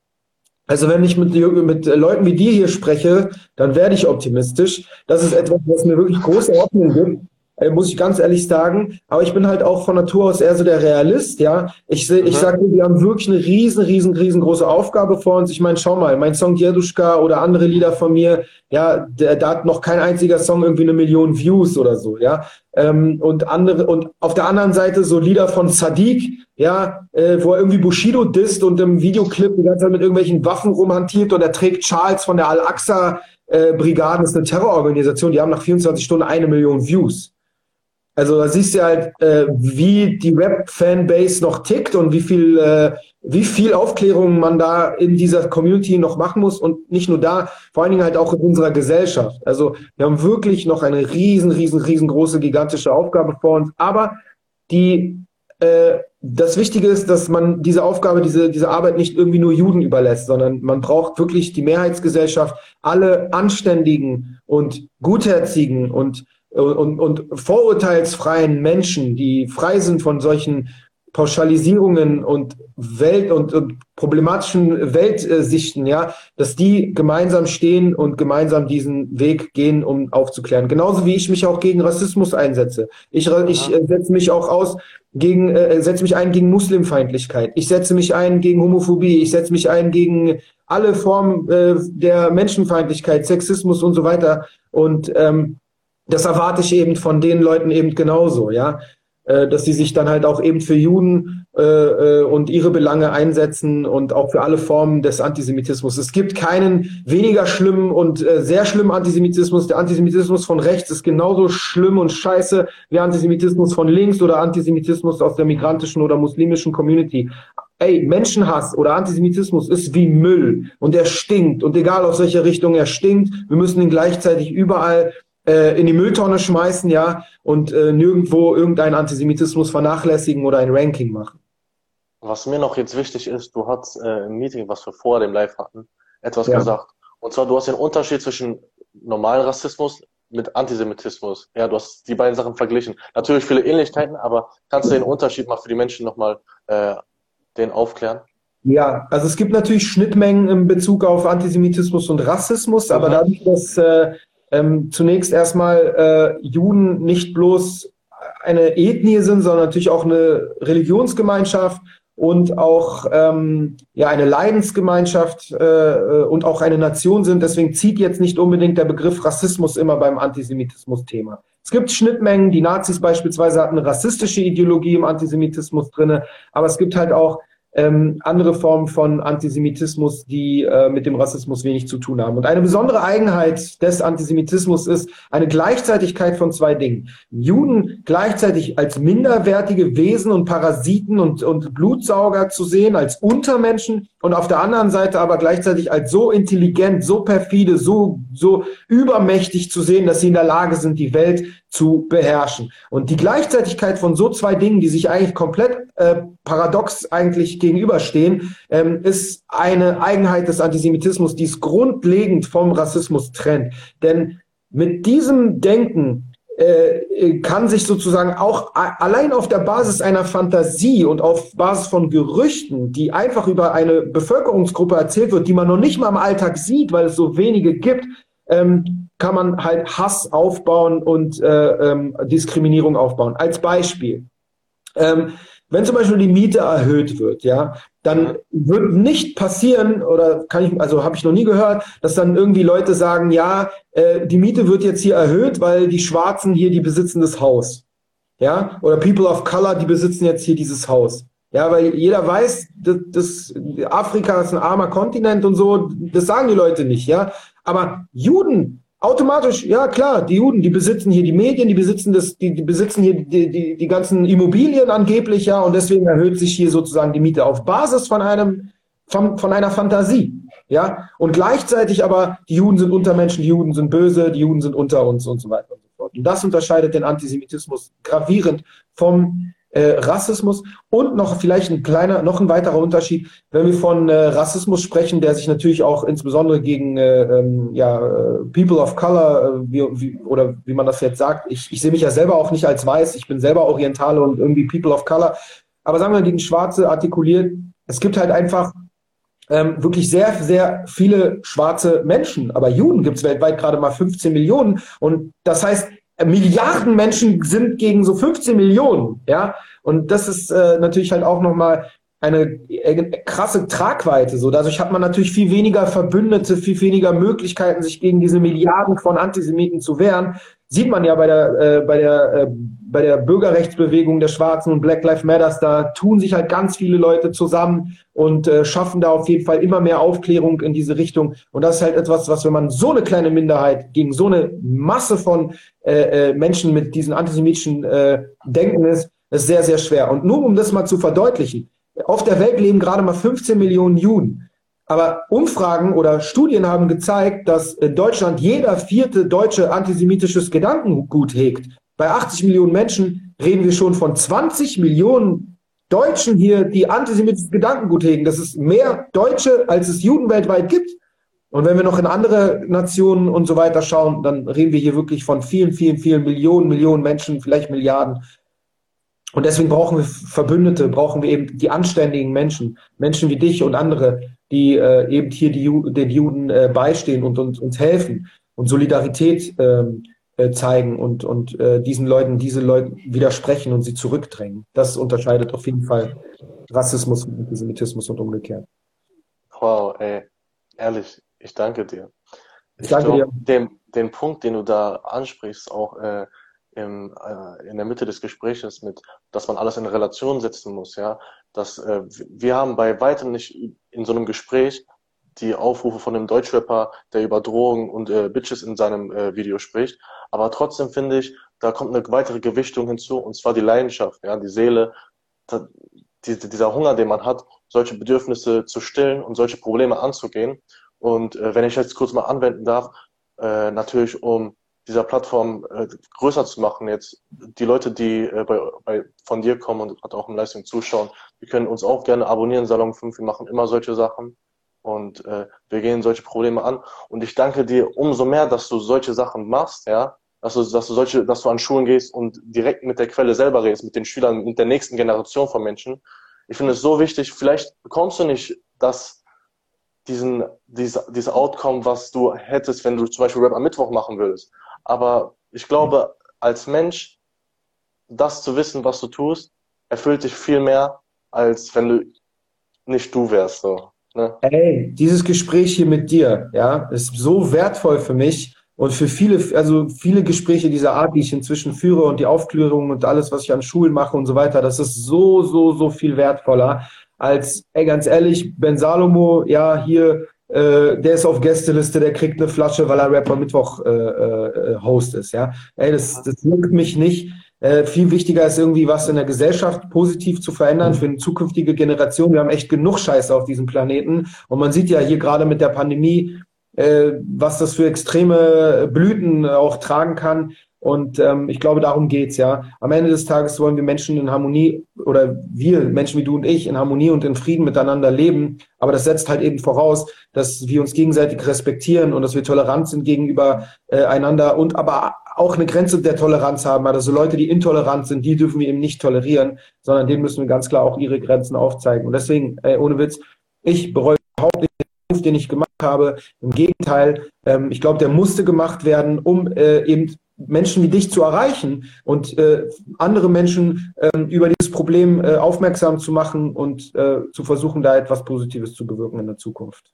Also wenn ich mit, mit Leuten wie dir hier spreche, dann werde ich optimistisch. Das ist etwas, was mir wirklich große Hoffnung gibt, muss ich ganz ehrlich sagen. Aber ich bin halt auch von Natur aus eher so der Realist, ja. Ich, seh, mhm. ich sage dir, wir haben wirklich eine riesen, riesen, riesengroße Aufgabe vor uns. Ich meine, schau mal, mein Song Jeduschka oder andere Lieder von mir, ja, der, da hat noch kein einziger Song irgendwie eine Million Views oder so, ja. Ähm, und andere, und auf der anderen Seite so Lieder von Sadiq, ja, äh, wo er irgendwie Bushido disst und im Videoclip die ganze Zeit mit irgendwelchen Waffen rumhantiert und er trägt Charles von der Al-Aqsa-Brigaden, äh, das ist eine Terrororganisation, die haben nach vierundzwanzig Stunden eine Million Views. Also da siehst du halt, äh, wie die Rap-Fanbase noch tickt und wie viel, äh, wie viel Aufklärung man da in dieser Community noch machen muss und nicht nur da, vor allen Dingen halt auch in unserer Gesellschaft. Also wir haben wirklich noch eine riesen, riesen, riesengroße, gigantische Aufgabe vor uns. Aber die, äh, das Wichtige ist, dass man diese Aufgabe, diese, diese Arbeit nicht irgendwie nur Juden überlässt, sondern man braucht wirklich die Mehrheitsgesellschaft, alle anständigen und gutherzigen und Und, und vorurteilsfreien Menschen, die frei sind von solchen Pauschalisierungen und Welt- und, und problematischen Weltsichten, ja, dass die gemeinsam stehen und gemeinsam diesen Weg gehen, um aufzuklären. Genauso wie ich mich auch gegen Rassismus einsetze. Ich, ich äh, setze mich auch aus gegen, äh, setze mich ein gegen Muslimfeindlichkeit. Ich setze mich ein gegen Homophobie. Ich setze mich ein gegen alle Formen äh, der Menschenfeindlichkeit, Sexismus und so weiter. Und ähm, das erwarte ich eben von den Leuten eben genauso, ja, äh, dass sie sich dann halt auch eben für Juden äh, äh, und ihre Belange einsetzen und auch für alle Formen des Antisemitismus. Es gibt keinen weniger schlimmen und äh, sehr schlimmen Antisemitismus. Der Antisemitismus von rechts ist genauso schlimm und scheiße wie Antisemitismus von links oder Antisemitismus aus der migrantischen oder muslimischen Community. Ey, Menschenhass oder Antisemitismus ist wie Müll und er stinkt und egal aus welcher Richtung er stinkt, wir müssen ihn gleichzeitig überall in die Mülltonne schmeißen, ja, und äh, nirgendwo irgendeinen Antisemitismus vernachlässigen oder ein Ranking machen. Was mir noch jetzt wichtig ist, du hast äh, im Meeting, was wir vor dem Live hatten, etwas Ja. gesagt. Und zwar, du hast den Unterschied zwischen normalen Rassismus mit Antisemitismus. Ja, du hast die beiden Sachen verglichen. Natürlich viele Ähnlichkeiten, aber kannst du den Unterschied mal für die Menschen nochmal äh, den aufklären? Ja, also es gibt natürlich Schnittmengen in Bezug auf Antisemitismus und Rassismus, aber Mhm. dadurch, dass äh, ähm, zunächst erstmal äh, Juden nicht bloß eine Ethnie sind, sondern natürlich auch eine Religionsgemeinschaft und auch ähm, ja eine Leidensgemeinschaft äh, und auch eine Nation sind. Deswegen zieht jetzt nicht unbedingt der Begriff Rassismus immer beim Antisemitismus-Thema. Es gibt Schnittmengen, die Nazis beispielsweise hatten eine rassistische Ideologie im Antisemitismus drinne, aber es gibt halt auch ähm, andere Formen von Antisemitismus, die äh, mit dem Rassismus wenig zu tun haben. Und eine besondere Eigenheit des Antisemitismus ist eine Gleichzeitigkeit von zwei Dingen. Juden gleichzeitig als minderwertige Wesen und Parasiten und, und Blutsauger zu sehen, als Untermenschen, und auf der anderen Seite aber gleichzeitig als so intelligent, so perfide, so, so übermächtig zu sehen, dass sie in der Lage sind, die Welt zu beherrschen. Und die Gleichzeitigkeit von so zwei Dingen, die sich eigentlich komplett äh, paradox eigentlich gegenüberstehen, ähm, ist eine Eigenheit des Antisemitismus, die es grundlegend vom Rassismus trennt. Denn mit diesem Denken äh, kann sich sozusagen auch a- allein auf der Basis einer Fantasie und auf Basis von Gerüchten, die einfach über eine Bevölkerungsgruppe erzählt wird, die man noch nicht mal im Alltag sieht, weil es so wenige gibt, ähm, kann man halt Hass aufbauen und äh, ähm, Diskriminierung aufbauen. Als Beispiel. Ähm, wenn zum Beispiel die Miete erhöht wird, ja, dann wird nicht passieren, oder kann ich, also habe ich noch nie gehört, dass dann irgendwie Leute sagen, ja, äh, die Miete wird jetzt hier erhöht, weil die Schwarzen hier, die besitzen das Haus. Ja, oder People of Color, die besitzen jetzt hier dieses Haus. Ja, weil jeder weiß, dass, dass Afrika ist ein armer Kontinent und so, das sagen die Leute nicht, ja. Aber Juden, automatisch, ja klar, die Juden, die besitzen hier die Medien, die besitzen das, die, die besitzen hier die, die, die ganzen Immobilien angeblich, ja, und deswegen erhöht sich hier sozusagen die Miete auf Basis von einem, von, von einer Fantasie, ja. Und gleichzeitig aber, die Juden sind Untermenschen, die Juden sind böse, die Juden sind unter uns und so weiter und so fort. Und das unterscheidet den Antisemitismus gravierend vom Äh, Rassismus. Und noch vielleicht ein kleiner, noch ein weiterer Unterschied, wenn wir von äh, Rassismus sprechen, der sich natürlich auch insbesondere gegen äh, ähm, ja, äh, People of Color, äh, wie, wie, oder wie man das jetzt sagt, ich, ich sehe mich ja selber auch nicht als weiß, ich bin selber Orientale und irgendwie People of Color, aber sagen wir gegen Schwarze artikuliert, es gibt halt einfach ähm, wirklich sehr, sehr viele schwarze Menschen, aber Juden gibt es weltweit gerade mal fünfzehn Millionen, und das heißt, Milliarden Menschen sind gegen so fünfzehn Millionen, ja, und das ist äh, natürlich halt auch nochmal eine äh, krasse Tragweite, so. Dadurch hat man natürlich viel weniger Verbündete, viel weniger Möglichkeiten, sich gegen diese Milliarden von Antisemiten zu wehren. Sieht man ja bei der, äh, bei der, äh, bei der Bürgerrechtsbewegung der Schwarzen und Black Lives Matters, da tun sich halt ganz viele Leute zusammen und äh, schaffen da auf jeden Fall immer mehr Aufklärung in diese Richtung. Und das ist halt etwas, was, wenn man so eine kleine Minderheit gegen so eine Masse von äh, äh, Menschen mit diesen antisemitischen äh, Denken ist, ist sehr, sehr schwer. Und nur um das mal zu verdeutlichen, auf der Welt leben gerade mal fünfzehn Millionen Juden. Aber Umfragen oder Studien haben gezeigt, dass in Deutschland jeder vierte Deutsche antisemitisches Gedankengut hegt. Bei achtzig Millionen Menschen reden wir schon von zwanzig Millionen Deutschen hier, die antisemitisches Gedankengut hegen. Das ist mehr Deutsche, als es Juden weltweit gibt. Und wenn wir noch in andere Nationen und so weiter schauen, dann reden wir hier wirklich von vielen, vielen, vielen Millionen, Millionen Menschen, vielleicht Milliarden. Und deswegen brauchen wir Verbündete, brauchen wir eben die anständigen Menschen, Menschen wie dich und andere, die äh, eben hier die Ju den Juden äh, beistehen und uns, uns helfen und Solidarität ähm, äh, zeigen und, und äh, diesen Leuten, diese Leuten widersprechen und sie zurückdrängen. Das unterscheidet auf jeden Fall Rassismus und Antisemitismus und umgekehrt. Wow, ey, ehrlich, ich danke dir. Ich Ich danke dir. glaube, den, den Punkt, den du da ansprichst, auch äh, im, äh, in der Mitte des Gespräches mit, dass man alles in Relation setzen muss, ja, dass äh, wir haben bei weitem nicht in so einem Gespräch die Aufrufe von einem Deutschrapper, der über Drogen und äh, Bitches in seinem äh, Video spricht, aber trotzdem finde ich, da kommt eine weitere Gewichtung hinzu, und zwar die Leidenschaft, ja, die Seele, da, die, dieser Hunger, den man hat, solche Bedürfnisse zu stillen und solche Probleme anzugehen. Und äh, wenn ich jetzt kurz mal anwenden darf, äh, natürlich um dieser Plattform äh, größer zu machen, jetzt die Leute, die äh, bei, bei, von dir kommen und auch im Livestream zuschauen, die können uns auch gerne abonnieren, Salon fünf, wir machen immer solche Sachen und äh, wir gehen solche Probleme an. Und ich danke dir umso mehr, dass du solche Sachen machst, ja, dass du, dass du solche, dass du an Schulen gehst und direkt mit der Quelle selber redest, mit den Schülern, mit der nächsten Generation von Menschen. Ich finde es so wichtig, vielleicht bekommst du nicht das, diesen, diese, diese Outcome, was du hättest, wenn du zum Beispiel Rap am Mittwoch machen würdest. Aber ich glaube, als Mensch, das zu wissen, was du tust, erfüllt dich viel mehr, als wenn du nicht du wärst. So, ne? Ey, dieses Gespräch hier mit dir, ja, ist so wertvoll für mich und für viele, also viele Gespräche dieser Art, die ich inzwischen führe und die Aufklärung und alles, was ich an Schulen mache und so weiter, das ist so, so, so viel wertvoller als, ey, ganz ehrlich, Ben Salomo, ja, hier, äh, der ist auf Gästeliste, der kriegt eine Flasche, weil er Rapper Mittwoch äh, äh, Host ist, ja. Ey, das, das juckt mich nicht. Äh, viel wichtiger ist irgendwie, was in der Gesellschaft positiv zu verändern für eine zukünftige Generation. Wir haben echt genug Scheiße auf diesem Planeten. Und man sieht ja hier gerade mit der Pandemie, äh, was das für extreme Blüten auch tragen kann. Und ähm, ich glaube, darum geht's, ja. Am Ende des Tages wollen wir Menschen in Harmonie, oder wir, Menschen wie du und ich, in Harmonie und in Frieden miteinander leben. Aber das setzt halt eben voraus, dass wir uns gegenseitig respektieren und dass wir tolerant sind gegenüber äh, einander und aber auch eine Grenze der Toleranz haben. Also Leute, die intolerant sind, die dürfen wir eben nicht tolerieren, sondern denen müssen wir ganz klar auch ihre Grenzen aufzeigen. Und deswegen, äh, ohne Witz, ich bereue überhaupt nicht den Move, den ich gemacht habe. Im Gegenteil, ähm, ich glaube, der musste gemacht werden, um äh, eben Menschen wie dich zu erreichen und äh, andere Menschen äh, über dieses Problem äh, aufmerksam zu machen und äh, zu versuchen, da etwas Positives zu bewirken in der Zukunft.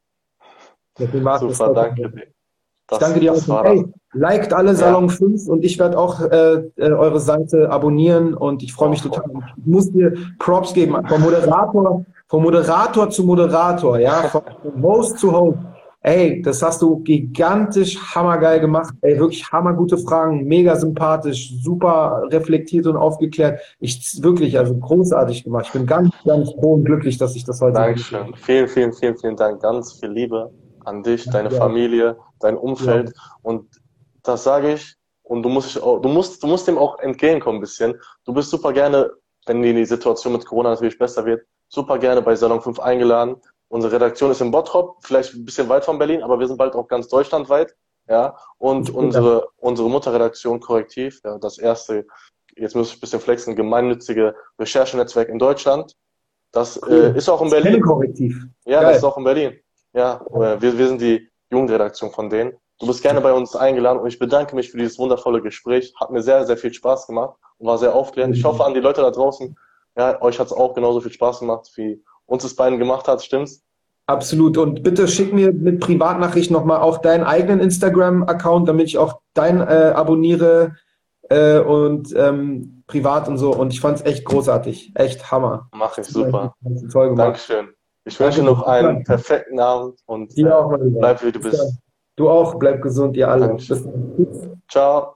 Super, danke dir. Ich danke dir auch. Hey, liked alle Salon ja. fünf und ich werde auch äh, eure Seite abonnieren und ich freue mich oh, total. Ich muss dir Props geben, vom Moderator, vom Moderator zu Moderator, ja, vom Host zu Host. Ey, das hast du gigantisch hammergeil gemacht. Ey, wirklich hammergute Fragen, mega sympathisch, super reflektiert und aufgeklärt. Ich wirklich, also großartig gemacht. Ich bin ganz, ganz froh und glücklich, dass ich das heute. Dankeschön. Vielen, vielen, vielen, vielen Dank. Ganz viel Liebe an dich, deine ja. Familie, dein Umfeld. Ja. Und das sage ich. Und du musst, auch, du musst, du musst dem auch entgegenkommen ein bisschen. Du bist super gerne, wenn die Situation mit Corona natürlich besser wird, super gerne bei Salon fünf eingeladen. Unsere Redaktion ist in Bottrop, vielleicht ein bisschen weit von Berlin, aber wir sind bald auch ganz deutschlandweit. Ja, und unsere, unsere Mutterredaktion Korrektiv, ja, das erste, jetzt muss ich ein bisschen flexen, gemeinnützige Recherchenetzwerk in Deutschland. Das cool. äh, ist auch in Berlin. Korrektiv. Ja, Geil. Das ist auch in Berlin. Ja, wir, wir sind die Jugendredaktion von denen. Du bist gerne bei uns eingeladen und ich bedanke mich für dieses wundervolle Gespräch. Hat mir sehr, sehr viel Spaß gemacht und war sehr aufklärend. Ich hoffe an die Leute da draußen, ja, euch hat es auch genauso viel Spaß gemacht, wie uns es beiden gemacht hat, stimmt's? Absolut. Und bitte schick mir mit Privatnachricht nochmal auch deinen eigenen Instagram-Account, damit ich auch dein äh, abonniere äh, und ähm, privat und so. Und ich fand's echt großartig. Echt Hammer. Mach ich, super. Dankeschön. Ich wünsche Danke. noch einen perfekten Abend und äh, auch, bleib wie du bist. Du auch, bleib gesund, ihr alle. Bis dann. Ciao.